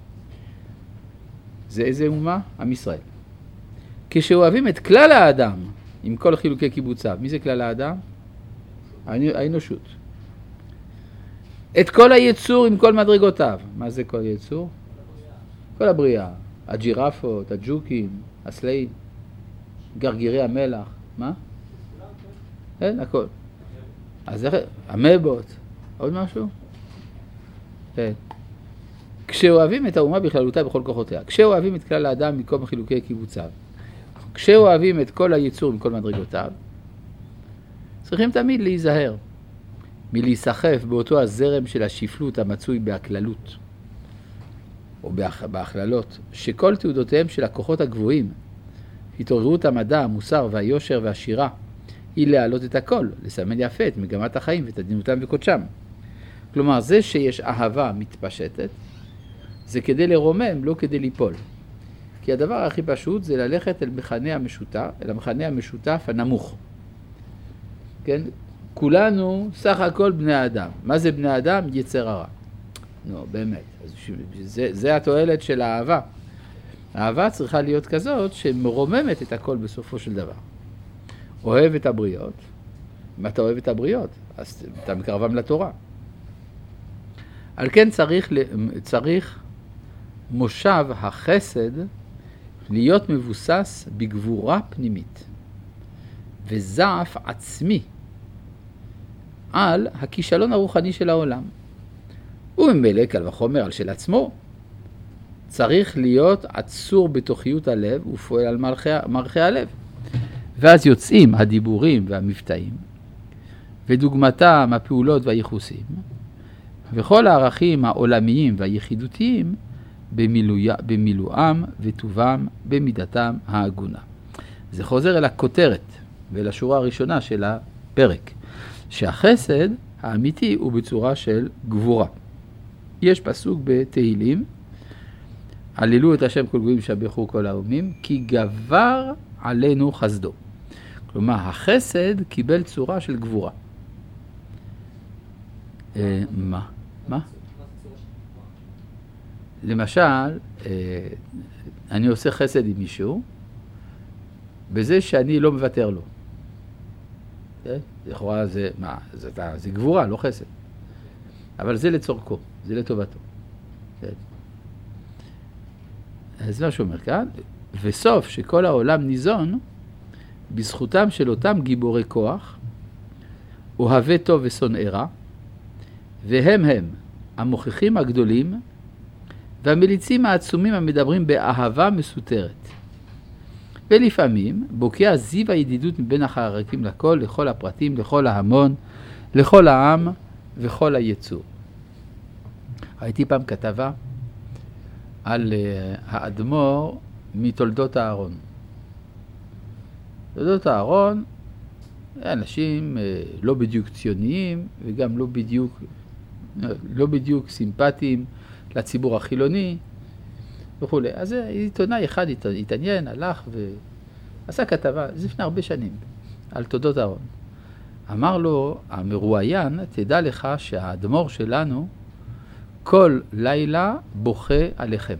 זה איזה אומה? עם ישראל. כשאוהבים את כלל האדם עם כל חילוקי קיבוציו, מי זה כלל האדם? האנושות. את כל היצור עם כל מדרגותיו. מה זה כל היצור? כל הבריאה. הג'ירפות, הג'וקים, הסלעים, גרגירי המלח. מה? כן, הכל. אז איך? המבות. עוד משהו? כן. כשאוהבים את האומה בכללותה בכל כוחותיה, כשאוהבים את כלל האדם מכל חילוקי קיבוציו, כשאוהבים את כל היצור מכל מדרגותיו, צריכים תמיד להיזהר מלהיסחף באותו הזרם של השפלות המצוי בהכללות או בהכללות, שכל תעודותיהם של הכוחות הגבוהים, התעוררות המדע, המוסר והיושר והשירה, היא להעלות את הכל, לסמן יפה את מגמת החיים ואת עדינותם וקודשם. כלומר, זה שיש אהבה מתפשטת, זה כדי לרומם, לא כדי ליפול. כי הדבר הכי פשוט זה ללכת אל מכנה המשותף, אל המכנה המשותף הנמוך. כן? כולנו סך הכל בני האדם. מה זה בני האדם? יצר הרע. נו, באמת. אז זה, זה התועלת של האהבה. האהבה צריכה להיות כזאת שמרוממת את הכל בסופו של דבר. אוהב את הבריות. אם אתה אוהב את הבריות, אז אתה מקרבם לתורה. על כן צריך, צריך מושב החסד להיות מבוסס בגבורה פנימית וזעף עצמי על הכישלון הרוחני של העולם. וממילא קל וחומר על של עצמו. צריך להיות עצור בתוכיות הלב ופועל על מלכי, מלכי הלב. ואז יוצאים הדיבורים והמבטאים, ודוגמתם הפעולות והייחוסים, וכל הערכים העולמיים והיחידותיים במילוי, במילואם וטובם במידתם ההגונה. זה חוזר אל הכותרת ואל השורה הראשונה של הפרק, שהחסד האמיתי הוא בצורה של גבורה. יש פסוק בתהילים, הללו את השם כל גויים שבחו כל האומים, כי גבר עלינו חסדו. כלומר, החסד קיבל צורה של גבורה. אה, מה? מה? למשל, אה, אני עושה חסד עם מישהו, בזה שאני לא מוותר לו. לכאורה זה, מה? זה, זה גבורה, לא חסד. אבל זה לצורכו, זה לטובתו. אז מה שאומר כאן, וסוף שכל העולם ניזון, בזכותם של אותם גיבורי כוח, אוהבי טוב ושונאי רע, והם הם המוכיחים הגדולים, והמליצים העצומים המדברים באהבה מסותרת. ולפעמים בוקע זיו הידידות מבין החרקים לכל, לכל הפרטים, לכל ההמון, לכל העם וכל היצור. ראיתי פעם כתבה על uh, האדמו"ר מתולדות הארון. תולדות הארון, אנשים uh, לא בדיוק ציוניים וגם לא בדיוק, לא בדיוק סימפטיים לציבור החילוני וכו'. אז עיתונאי אחד התעניין, הלך ועשה כתבה, זה לפני הרבה שנים, על תולדות הארון. אמר לו המרואיין, תדע לך שהאדמו"ר שלנו כל לילה בוכה עליכם.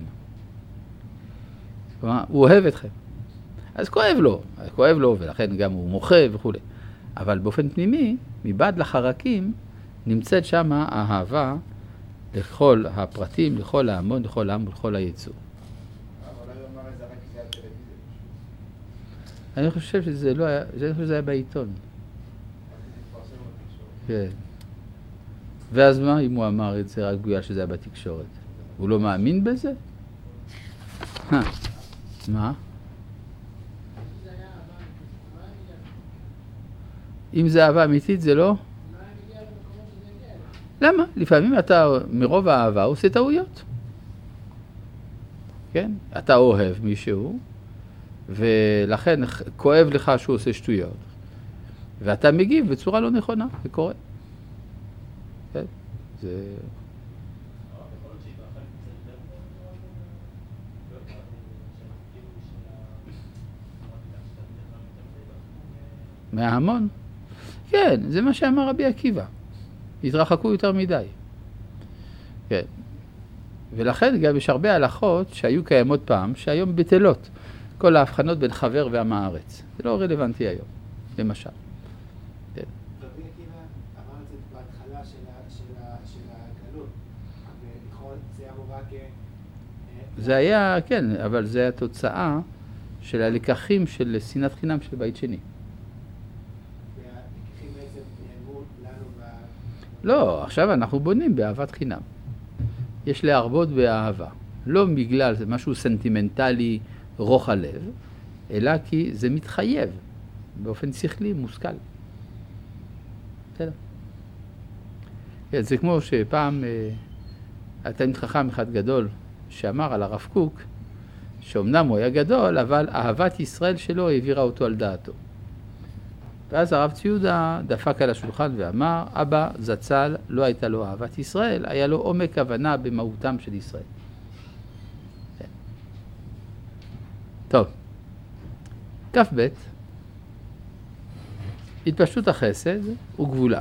כלומר, הוא אוהב אתכם. אז כואב לו, כואב לו, ולכן גם הוא מוחה וכו'. אבל באופן פנימי, מבעד לחרקים, נמצאת שם האהבה לכל הפרטים, לכל ההמון, לכל העם ולכל היצור. אבל לא אמר את זה רק כי זה היה טלוויזיה. אני חושב שזה לא היה, אני חושב שזה היה בעיתון. כן. ואז מה אם הוא אמר את זה רק בגלל שזה היה בתקשורת? הוא לא מאמין בזה? מה? אם זה אהבה אמיתית זה לא? למה? לפעמים אתה מרוב האהבה עושה טעויות. כן? אתה אוהב מישהו, ולכן כואב לך שהוא עושה שטויות. ואתה מגיב בצורה לא נכונה, זה קורה. כן? זה... מההמון? כן, זה מה שאמר רבי עקיבא. התרחקו יותר מדי. כן. ולכן גם יש הרבה הלכות שהיו קיימות פעם, שהיום בטלות. כל ההבחנות בין חבר ועם הארץ. זה לא רלוונטי היום, למשל. כן. רבי עקיבא אמר את זה בהתחלה של הגלות, ולכאורה זה אמור רק... זה היה, כן, אבל זה התוצאה של הלקחים של שנאת חינם של בית שני. והלקחים בעצם נאמרו לנו ב... לא, עכשיו אנחנו בונים באהבת חינם. יש להרבות באהבה. לא בגלל זה משהו סנטימנטלי רוח הלב, אלא כי זה מתחייב באופן שכלי, מושכל. בסדר. זה כמו שפעם הייתה חכם אחד גדול שאמר על הרב קוק, שאומנם הוא היה גדול, אבל אהבת ישראל שלו העבירה אותו על דעתו. ואז הרב ציודה דפק על השולחן ואמר, אבא זצ"ל לא הייתה לו אהבת ישראל, היה לו עומק הבנה במהותם של ישראל. כן. טוב, כף ב' התפשטות החסד וגבוליו.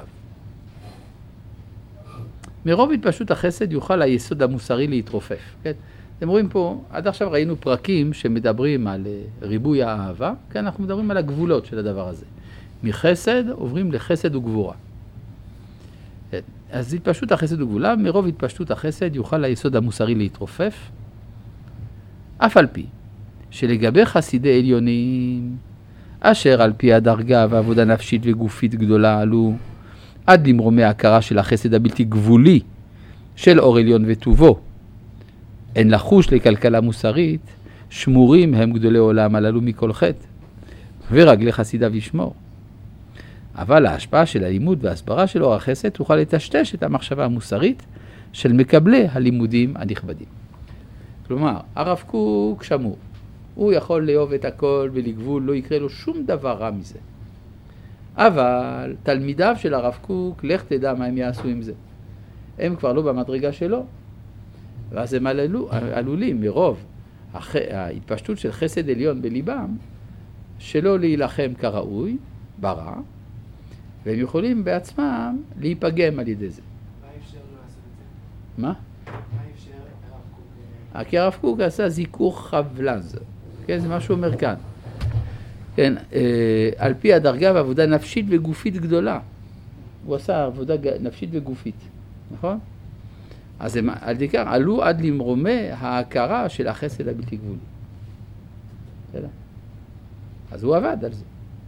מרוב התפשטות החסד יוכל היסוד המוסרי להתרופף. כן? אתם רואים פה, עד עכשיו ראינו פרקים שמדברים על ריבוי האהבה, כן? אנחנו מדברים על הגבולות של הדבר הזה. מחסד עוברים לחסד וגבורה. כן? אז התפשטות החסד וגבוליו, מרוב התפשטות החסד יוכל היסוד המוסרי להתרופף, אף על פי שלגבי חסידי עליונים, אשר על פי הדרגה ועבודה נפשית וגופית גדולה עלו, עד למרומי ההכרה של החסד הבלתי גבולי של אור עליון וטובו, אין לחוש לכלכלה מוסרית, שמורים הם גדולי עולם הללו מכל חטא, ורגלי חסידיו ישמור. אבל ההשפעה של הלימוד וההסברה של אור החסד תוכל לטשטש את המחשבה המוסרית של מקבלי הלימודים הנכבדים. כלומר, הרב קוק שמור. הוא יכול לאהוב את הכל ולגבול, לא יקרה לו שום דבר רע מזה. אבל תלמידיו של הרב קוק, לך תדע מה הם יעשו עם זה. הם כבר לא במדרגה שלו. ואז הם עלול, עלולים מרוב הח... ההתפשטות של חסד עליון בליבם, שלא להילחם כראוי, ברע, והם יכולים בעצמם להיפגם על ידי זה. מה אפשר לעשות את זה? מה? מה אפשר הרב קוק? כי הרב קוק עשה זיכוך חבלז. כן, זה מה שהוא אומר כאן. כן, אה, על פי הדרגה ועבודה נפשית וגופית גדולה. הוא עשה עבודה נפשית וגופית, נכון? אז הם על דיקר עלו עד למרומי ההכרה של החסד הבלתי גבולי. בסדר? אז הוא עבד על זה.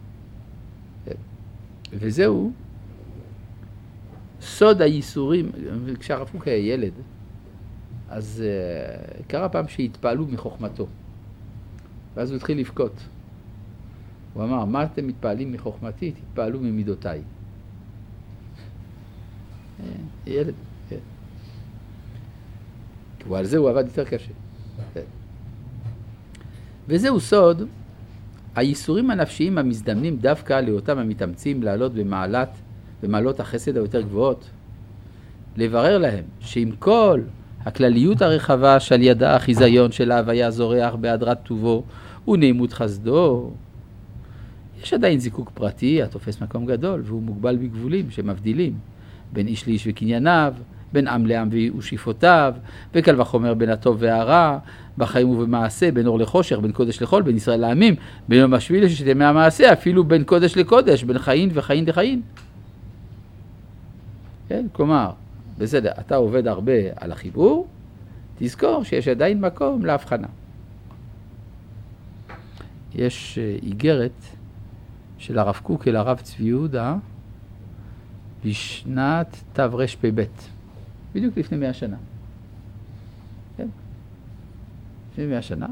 וזהו סוד הייסורים. כשהרב קוק היה ילד, אז uh, קרה פעם שהתפעלו מחוכמתו. ואז הוא התחיל לבכות. הוא אמר, מה אתם מתפעלים מחוכמתי? תתפעלו ממידותיי. ילד, כן. ועל זה הוא עבד יותר קשה. וזהו סוד הייסורים הנפשיים המזדמנים דווקא לאותם המתאמצים לעלות במעלת, במעלות החסד היותר גבוהות. לברר להם שעם כל הכלליות הרחבה שעל ידה החיזיון של ההוויה זורח בהדרת טובו ונעימות חסדו, יש עדיין זיקוק פרטי התופס מקום גדול, והוא מוגבל בגבולים שמבדילים בין איש לאיש וקנייניו, בין עם לעם ושאיפותיו, וקל וחומר בין הטוב והרע, בחיים ובמעשה, בין אור לחושך, בין קודש לחול, בין ישראל לעמים, בין יום השביעי לששת ימי המעשה, אפילו בין קודש לקודש, בין חיין וחיין לחיין. כן? כלומר, בסדר, אתה עובד הרבה על החיבור, תזכור שיש עדיין מקום להבחנה. יש איגרת של הרב קוק אל הרב צבי יהודה בשנת תרפ"ב, בדיוק לפני מאה שנה. כן? לפני מאה שנה.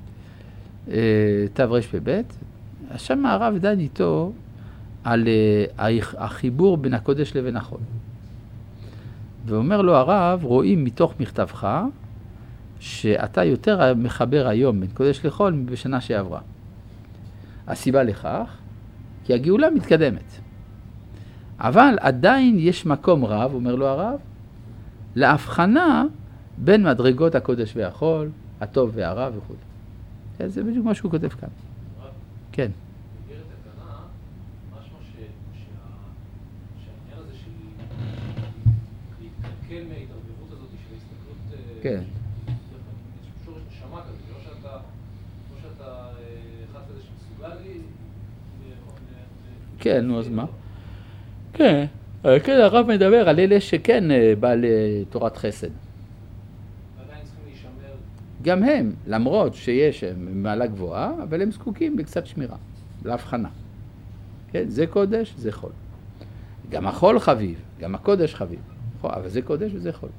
תרפ"ב, שם הרב דן איתו על החיבור בין הקודש לבין החול. ואומר לו הרב, רואים מתוך מכתבך שאתה יותר מחבר היום בין קודש לחול מבשנה שעברה. הסיבה לכך, כי הגאולה מתקדמת. אבל עדיין יש מקום רב, אומר לו הרב, להבחנה בין מדרגות הקודש והחול, הטוב והרע וכו'. זה בדיוק מה שהוא כותב כאן. כן. במסגרת התקנה, משמע שהעניין הזה של להתקלקל מההתערבבות הזאת של ההסתכלות... כן. יש שורש נשמה כזה, לא שאתה אחד כזה שמסוגל לי... כן, נו, אז מה? כן, כן, הרב מדבר על אלה שכן בעל תורת חסד. עדיין צריכים להישמר... גם הם, למרות שיש מעלה גבוהה, אבל הם זקוקים בקצת שמירה, להבחנה. כן, זה קודש, זה חול. גם החול חביב, גם הקודש חביב. אבל זה קודש וזה חול.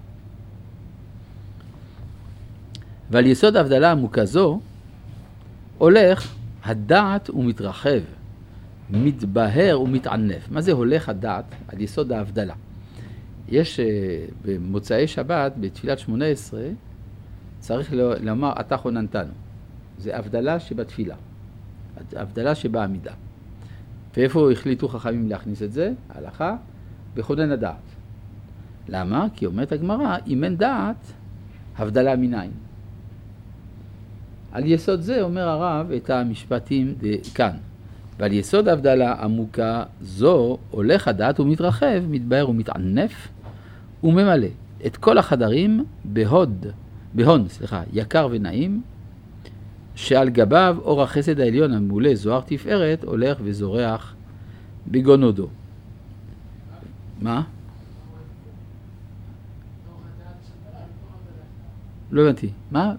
ועל יסוד ההבדלה עמוקה זו, הולך הדעת ומתרחב, מתבהר ומתענף. מה זה הולך הדעת? על יסוד ההבדלה. יש במוצאי שבת, בתפילת שמונה עשרה, צריך לומר, אתה חוננתנו. זה הבדלה שבתפילה. הבדלה שבעמידה. ואיפה החליטו חכמים להכניס את זה? ההלכה, בכונן הדעת. למה? כי אומרת הגמרא, אם אין דעת, הבדלה מנין. על יסוד זה אומר הרב את המשפטים כאן. ועל יסוד ההבדלה עמוקה זו הולך הדעת ומתרחב, מתבהר ומתענף וממלא את כל החדרים בהוד, בהון, סליחה, יקר ונעים, שעל גביו אור החסד העליון המעולה זוהר תפארת הולך וזורח בגונודו. מה? לא הבנתי. מה?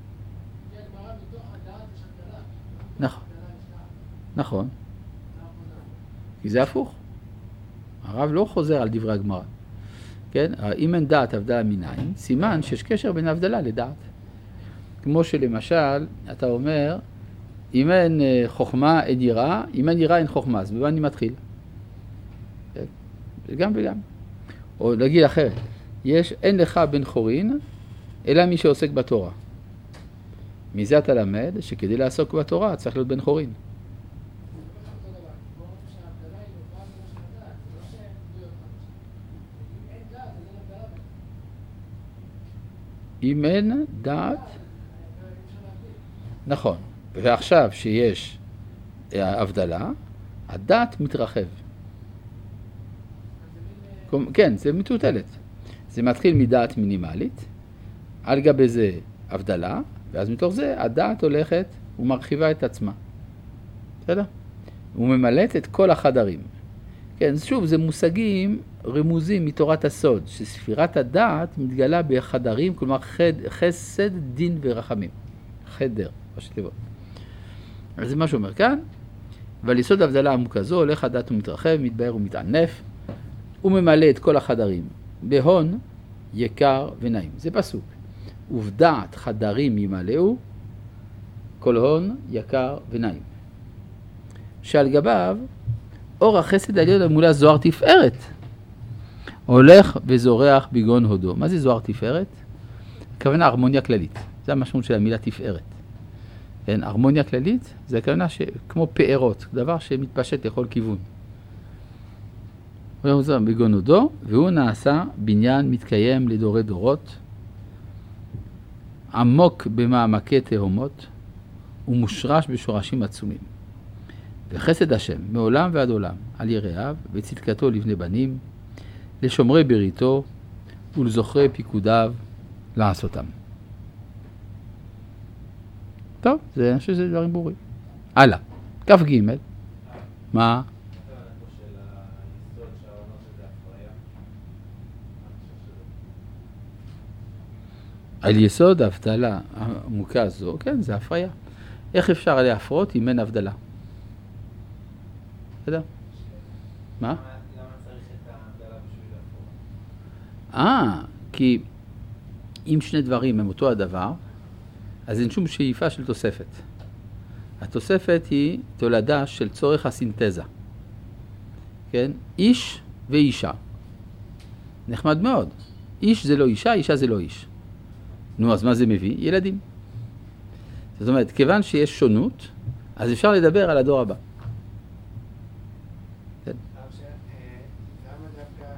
נכון. נכון. כי זה הפוך. הרב לא חוזר על דברי הגמרא. כן? אם אין דעת הבדלה מנין, סימן שיש קשר בין הבדלה לדעת. כמו שלמשל, אתה אומר, אם אין חוכמה, אין יראה, אם אין יראה, אין חוכמה, אז במה אני מתחיל? גם וגם. או להגיד אחרת, יש, אין לך בן חורין, אלא מי שעוסק בתורה. מזה אתה למד שכדי לעסוק בתורה צריך להיות בן חורין. אם אין דעת, נכון, ועכשיו שיש הבדלה, הדעת מתרחב. כן, זה מטוטלת. זה מתחיל מדעת מינימלית, על גבי זה הבדלה, ואז מתוך זה הדעת הולכת ומרחיבה את עצמה. בסדר? וממלאת את כל החדרים. כן, שוב, זה מושגים רמוזים מתורת הסוד, שספירת הדעת מתגלה בחדרים, כלומר חד, חסד, דין ורחמים. חדר, ראשי תיבות. אז זה מה שאומר כאן, ועל יסוד הבדלה עמוקה זו הולך הדעת ומתרחב, מתבהר ומתענף, וממלא את כל החדרים, בהון, יקר ונעים. זה פסוק. ובדעת חדרים ימלאו, כל הון, יקר ונעים. שעל גביו, אור החסד העליון המולא זוהר תפארת, הולך וזורח בגאון הודו. מה זה זוהר תפארת? הכוונה הרמוניה כללית. זה המשמעות של המילה תפארת. כן, הרמוניה כללית זה הכוונה כמו פארות, דבר שמתפשט לכל כיוון. הוא זוהר בגאון הודו, והוא נעשה בניין מתקיים לדורי דורות, עמוק במעמקי תהומות, ומושרש בשורשים עצומים. וחסד השם, מעולם ועד עולם, על יראיו וצדקתו לבני בנים, לשומרי בריתו ולזוכרי פיקודיו לעשותם. טוב, זה, אני חושב שזה דברים ברורים. הלאה, כף ג' מה? על יסוד ההבדלה העמוקה הזו, כן, זה הפריה. איך אפשר להפרות אם אין הבדלה? אתה יודע? מה? למה צריך את ההבדלה בשביל להפרות? אה, כי אם שני דברים הם אותו הדבר, אז אין שום שאיפה של תוספת. התוספת היא תולדה של צורך הסינתזה. כן? איש ואישה. נחמד מאוד. איש זה לא אישה, אישה זה לא איש. נו, אז מה זה מביא? ילדים. זאת אומרת, כיוון שיש שונות, אז אפשר לדבר על הדור הבא. כן. למה דווקא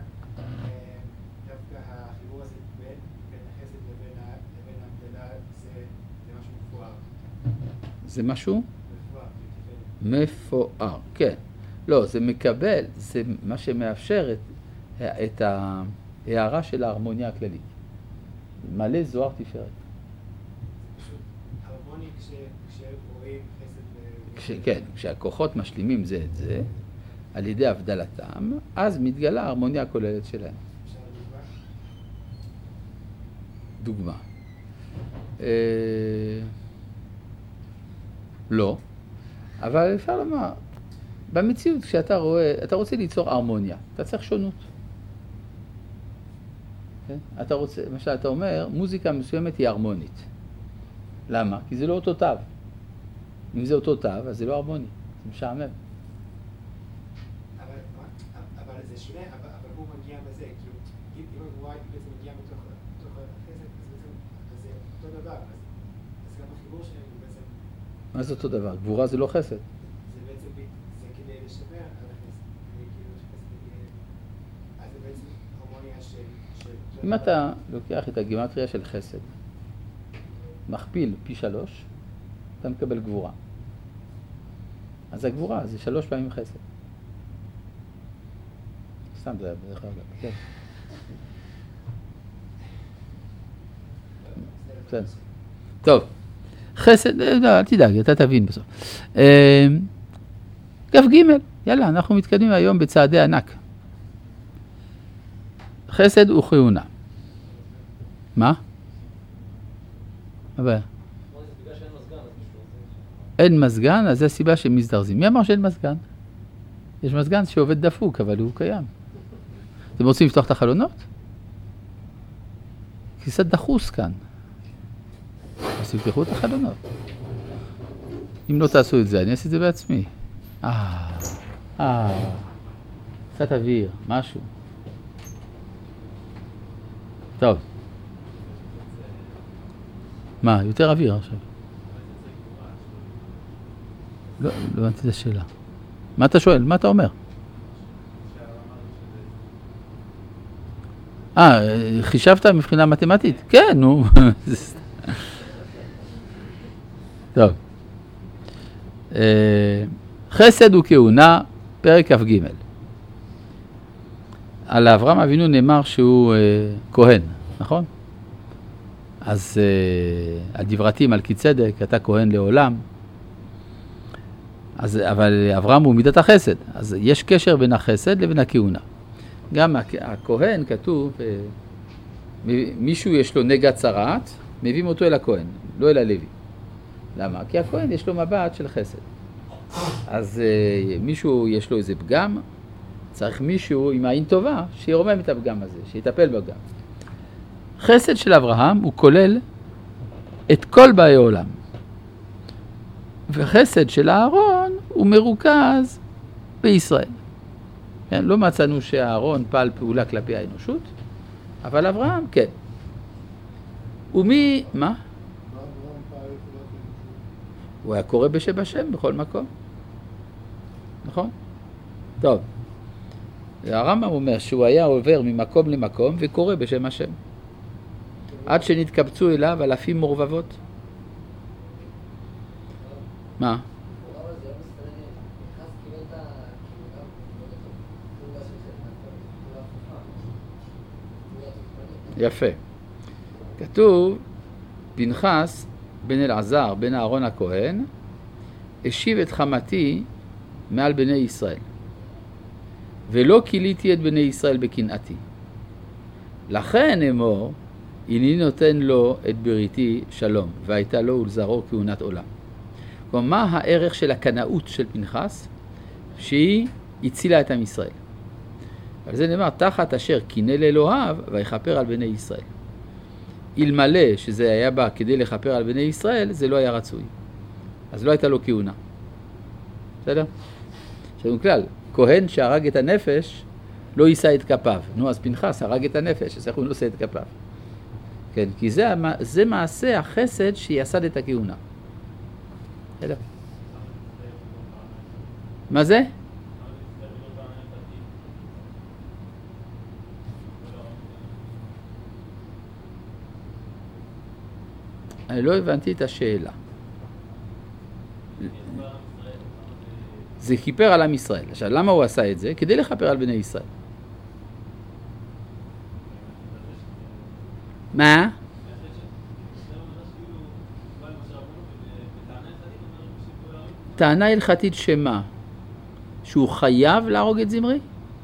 החיבור הזה בין החסד לבין ההבדלה זה משהו מפואר? זה משהו? מפואר. מפואר, כן. לא, זה מקבל, זה מה שמאפשר את, את ההערה של ההרמוניה הכללית. מלא זוהר תפארת. פשוט הרמוני כשרואים חסד... כש, כן, כשהכוחות משלימים זה את זה, על ידי הבדלתם, אז מתגלה ההרמוניה הכוללת שלהם. אפשר דוגמה. דוגמה? אה, לא, אבל אפשר לומר, במציאות כשאתה רואה, אתה רוצה ליצור הרמוניה, אתה צריך שונות. כן? אתה רוצה, למשל, אתה אומר, מוזיקה מסוימת היא הרמונית. למה? כי זה לא אותו תו. אם זה אותו תו, אז זה לא הרמוני. זה משעמם. אבל, אבל זה שונה, אבל, אבל הוא מגיע בזה, כאילו, אם הגבורה בעצם מגיע מתוך החסד, אז זה אותו דבר, אז גם החיבור שלהם הוא בעצם... מה זה אותו דבר? גבורה זה לא חסד. זה בעצם, זה כדי לשפר על החסד, כאילו שחסד יהיה... אז זה בעצם הרמוניה של... אם אתה לוקח את הגימטריה של חסד, מכפיל פי שלוש, אתה מקבל גבורה. אז הגבורה זה שלוש פעמים חסד. סתם זה היה בדרך אגב, כן. כן. טוב, חסד, לא, אל תדאג, אתה תבין בסוף. גף ג', יאללה, אנחנו מתקדמים היום בצעדי ענק. חסד וכהונה. מה? הבעיה. אין מזגן, אז זה הסיבה שהם מזדרזים. מי אמר שאין מזגן? יש מזגן שעובד דפוק, אבל הוא קיים. אתם רוצים לפתוח את החלונות? קצת דחוס כאן. אז תפתחו את החלונות. אם לא תעשו את זה, אני אעשה את זה בעצמי. אה, אה. קצת אוויר, משהו. טוב. מה, יותר אוויר עכשיו? לא, לא הבנתי את השאלה. מה אתה שואל? מה אתה אומר? אה, חישבת מבחינה מתמטית? כן, נו. טוב. חסד וכהונה, פרק כ"ג. על אברהם אבינו נאמר שהוא כהן, נכון? אז על דברתי מלכי צדק, אתה כהן לעולם. אז, אבל אברהם הוא מידת החסד, אז יש קשר בין החסד לבין הכהונה. גם הכהן כתוב, מישהו יש לו נגע צרעת, מביאים אותו אל הכהן, לא אל הלוי. למה? כי הכהן יש לו מבט של חסד. אז מישהו יש לו איזה פגם, צריך מישהו עם עין טובה שירומם את הפגם הזה, שיטפל בפגם. חסד של אברהם הוא כולל את כל באי עולם. וחסד של אהרון הוא מרוכז בישראל. כן, לא מצאנו שאהרון פעל פעולה כלפי האנושות, אבל אברהם כן. ומי, מה? הוא היה קורא בשם השם בכל מקום. נכון? טוב. הרמב"ם אומר שהוא היה עובר ממקום למקום וקורא בשם השם. עד שנתקבצו אליו אלפים מורבבות. מה? יפה. כתוב, פנחס בן אלעזר, בן אהרון הכהן, השיב את חמתי מעל בני ישראל. ולא כיליתי את בני ישראל בקנאתי. לכן אמור, איני נותן לו את בריתי שלום, והייתה לו ולזרעו כהונת עולם. כלומר, מה הערך של הקנאות של פנחס? שהיא הצילה את עם ישראל. אבל זה נאמר, תחת אשר קינא לאלוהיו ויכפר על בני ישראל. אלמלא שזה היה בא כדי לכפר על בני ישראל, זה לא היה רצוי. אז לא הייתה לו כהונה. בסדר? שלנו כלל, כהן שהרג את הנפש לא יישא את כפיו. נו, אז פנחס הרג את הנפש, אז איך הוא נושא את כפיו? כן, כי זה, זה מעשה החסד שיסד את הכהונה. בסדר? מה זה? אני לא הבנתי את השאלה. זה כיפר על עם ישראל. עכשיו, למה הוא עשה את זה? כדי לכפר על בני ישראל. מה? טענה הלכתית שמה? שהוא חייב להרוג את זמרי?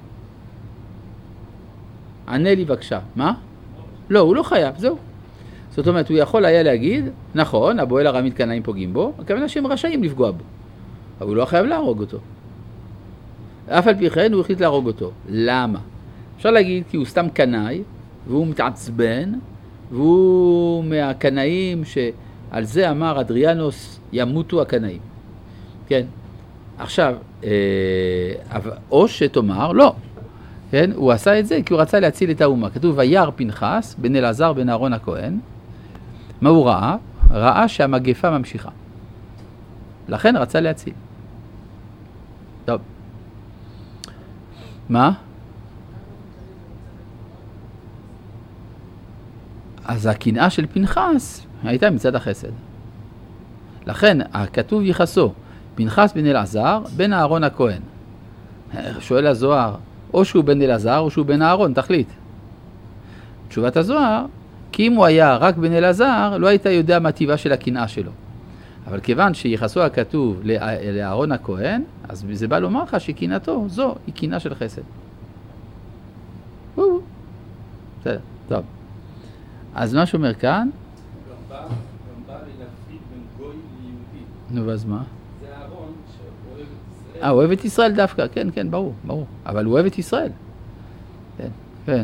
ענה לי בבקשה. מה? לא, הוא לא חייב, זהו. זאת אומרת, הוא יכול היה להגיד, נכון, הבועל הרמית קנאים פוגעים בו, הכוונה שהם רשאים לפגוע בו. אבל הוא לא חייב להרוג אותו. אף על פי כן הוא החליט להרוג אותו. למה? אפשר להגיד כי הוא סתם קנאי, והוא מתעצבן, והוא מהקנאים שעל זה אמר אדריאנוס, ימותו הקנאים. כן? עכשיו, או שתאמר, לא. כן? הוא עשה את זה כי הוא רצה להציל את האומה. כתוב, וירא פנחס בן אלעזר בן אהרון הכהן. מה הוא ראה? ראה שהמגפה ממשיכה. לכן רצה להציל. טוב. מה? אז הקנאה של פנחס הייתה מצד החסד. לכן הכתוב יחסו, פנחס בן אלעזר בן אהרון הכהן. שואל הזוהר, או שהוא בן אלעזר או שהוא בן אהרון, תחליט. תשובת הזוהר, כי אם הוא היה רק בן אלעזר, לא היית יודע מה טבעה של הקנאה שלו. אבל כיוון שיחסו הכתוב לאהרון הכהן, אז זה בא לומר לך שקנאתו, זו היא קנאה של חסד. בסדר, טוב. אז מה שאומר כאן? גם בא להפריד בין גוי ליהודי. נו, ואז מה? זה אהרון שאוהב את ישראל. אה, אוהב את ישראל דווקא, כן, כן, ברור, ברור. אבל הוא אוהב את ישראל. כן, כן.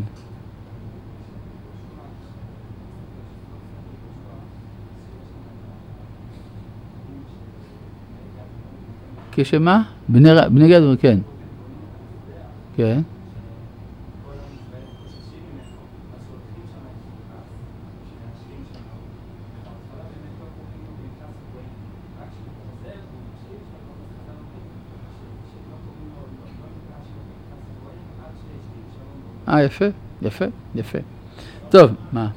כשמה? בני, בני גד, כן. כן. כל עם ישראל חוששים ממנו, אז שולחים שם את פנחס, שנאשרים שם. ובהתחלה באמת לא קוראים לו פנחס הכהן. רק כשהוא חוזר, הוא מקשיב שלא חז"ל אומרים, שלא קוראים לו, לא נקרא שלו פנחס הכהן, עד שהשלים שלום לו. אה, יפה, יפה, יפה. טוב, מה?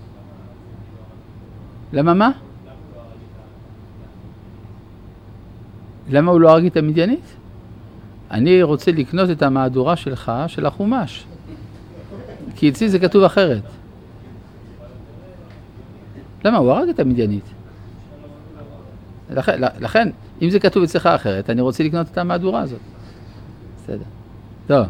למה מה? למה הוא לא הרג את המדיינית? אני רוצה לקנות את המהדורה שלך, של החומש. כי אצלי זה כתוב אחרת. למה? הוא הרג את המדיינית. לכן, לכן, אם זה כתוב אצלך אחרת, אני רוצה לקנות את המהדורה הזאת. בסדר. טוב.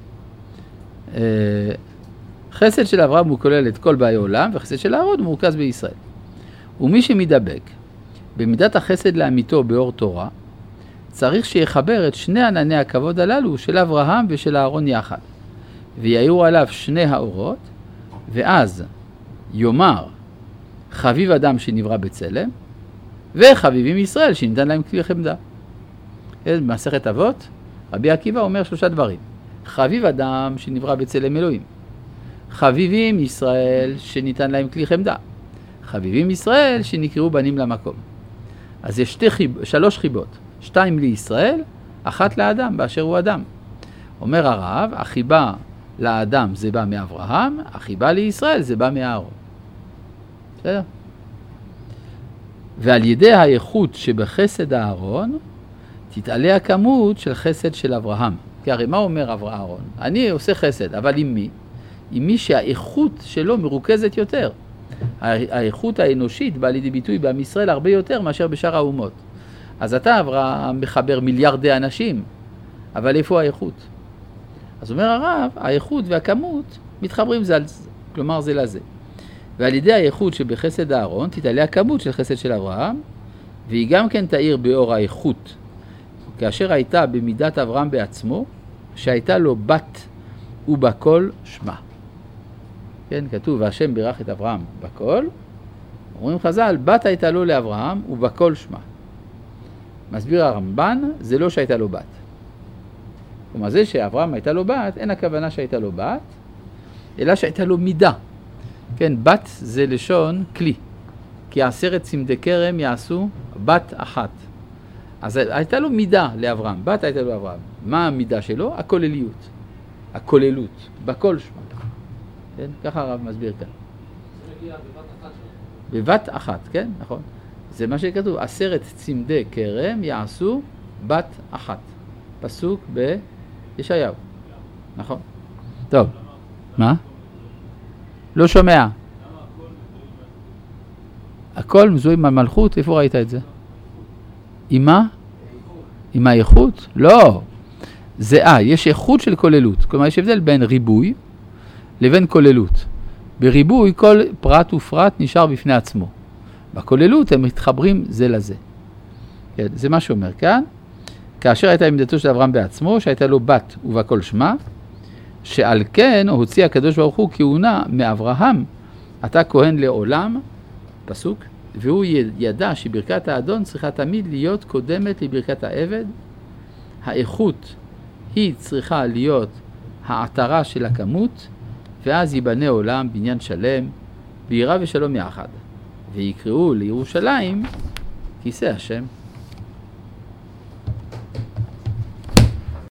חסד של אברהם הוא כולל את כל באי עולם, וחסד של אהרון הוא מורכז בישראל. ומי שמדבק במידת החסד לאמיתו באור תורה, צריך שיחבר את שני ענני הכבוד הללו של אברהם ושל אהרון יחד, ויעירו עליו שני האורות, ואז יאמר חביב אדם שנברא בצלם, וחביבים ישראל שניתן להם כלי חמדה. במסכת אבות, רבי עקיבא אומר שלושה דברים. חביב אדם שנברא בצלם אלוהים, חביבים ישראל שניתן להם כלי חמדה, חביבים ישראל שנקראו בנים למקום. אז יש שתי חיב... שלוש חיבות, שתיים לישראל, אחת לאדם באשר הוא אדם. אומר הרב, החיבה לאדם זה בא מאברהם, החיבה לישראל זה בא מאהרון. בסדר? ועל ידי האיכות שבחסד אהרון תתעלה הכמות של חסד של אברהם. כי הרי מה אומר אברהם? אני עושה חסד, אבל עם מי? עם מי שהאיכות שלו מרוכזת יותר. האיכות האנושית באה לידי ביטוי בעם ישראל הרבה יותר מאשר בשאר האומות. אז אתה אברהם מחבר מיליארדי אנשים, אבל איפה האיכות? אז אומר הרב, האיכות והכמות מתחברים זה על זה, כלומר זה לזה. ועל ידי האיכות שבחסד אהרון תתעלה הכמות של חסד של אברהם, והיא גם כן תאיר באור האיכות. כאשר הייתה במידת אברהם בעצמו, שהייתה לו בת ובכל שמה. כן, כתוב, והשם בירך את אברהם בכל. אומרים חז"ל, בת הייתה לו לאברהם ובכל שמה. מסביר הרמב"ן, זה לא שהייתה לו בת. כלומר, זה שאברהם הייתה לו בת, אין הכוונה שהייתה לו בת, אלא שהייתה לו מידה. כן, בת זה לשון כלי. כי עשרת צמדי כרם יעשו בת אחת. אז הייתה לו מידה לאברהם, בת הייתה לו אברהם. מה המידה שלו? הכולליות. הכוללות, בכל שמה. כן? ככה הרב מסביר כאן. זה מגיע בבת אחת שלו. בבת אחת, כן, נכון. זה מה שכתוב, עשרת צמדי כרם יעשו בת אחת. פסוק בישעיהו. נכון. טוב. מה? לא שומע. הכל מזוהה עם המלכות, איפה ראית את זה? עם מה? עם האיכות? לא. זה, אה, יש איכות של כוללות. כלומר, יש הבדל בין ריבוי לבין כוללות. בריבוי כל פרט ופרט נשאר בפני עצמו. בכוללות הם מתחברים זה לזה. כן, זה מה שאומר כאן. כאשר הייתה עמדתו של אברהם בעצמו, שהייתה לו בת ובכל שמה, שעל כן הוציא הקדוש ברוך הוא כהונה מאברהם, אתה כהן לעולם, פסוק, והוא ידע שברכת האדון צריכה תמיד להיות קודמת לברכת העבד. האיכות היא צריכה להיות העטרה של הכמות, ואז ייבנה עולם בניין שלם, ביראה ושלום יחד. ויקראו לירושלים כיסא השם.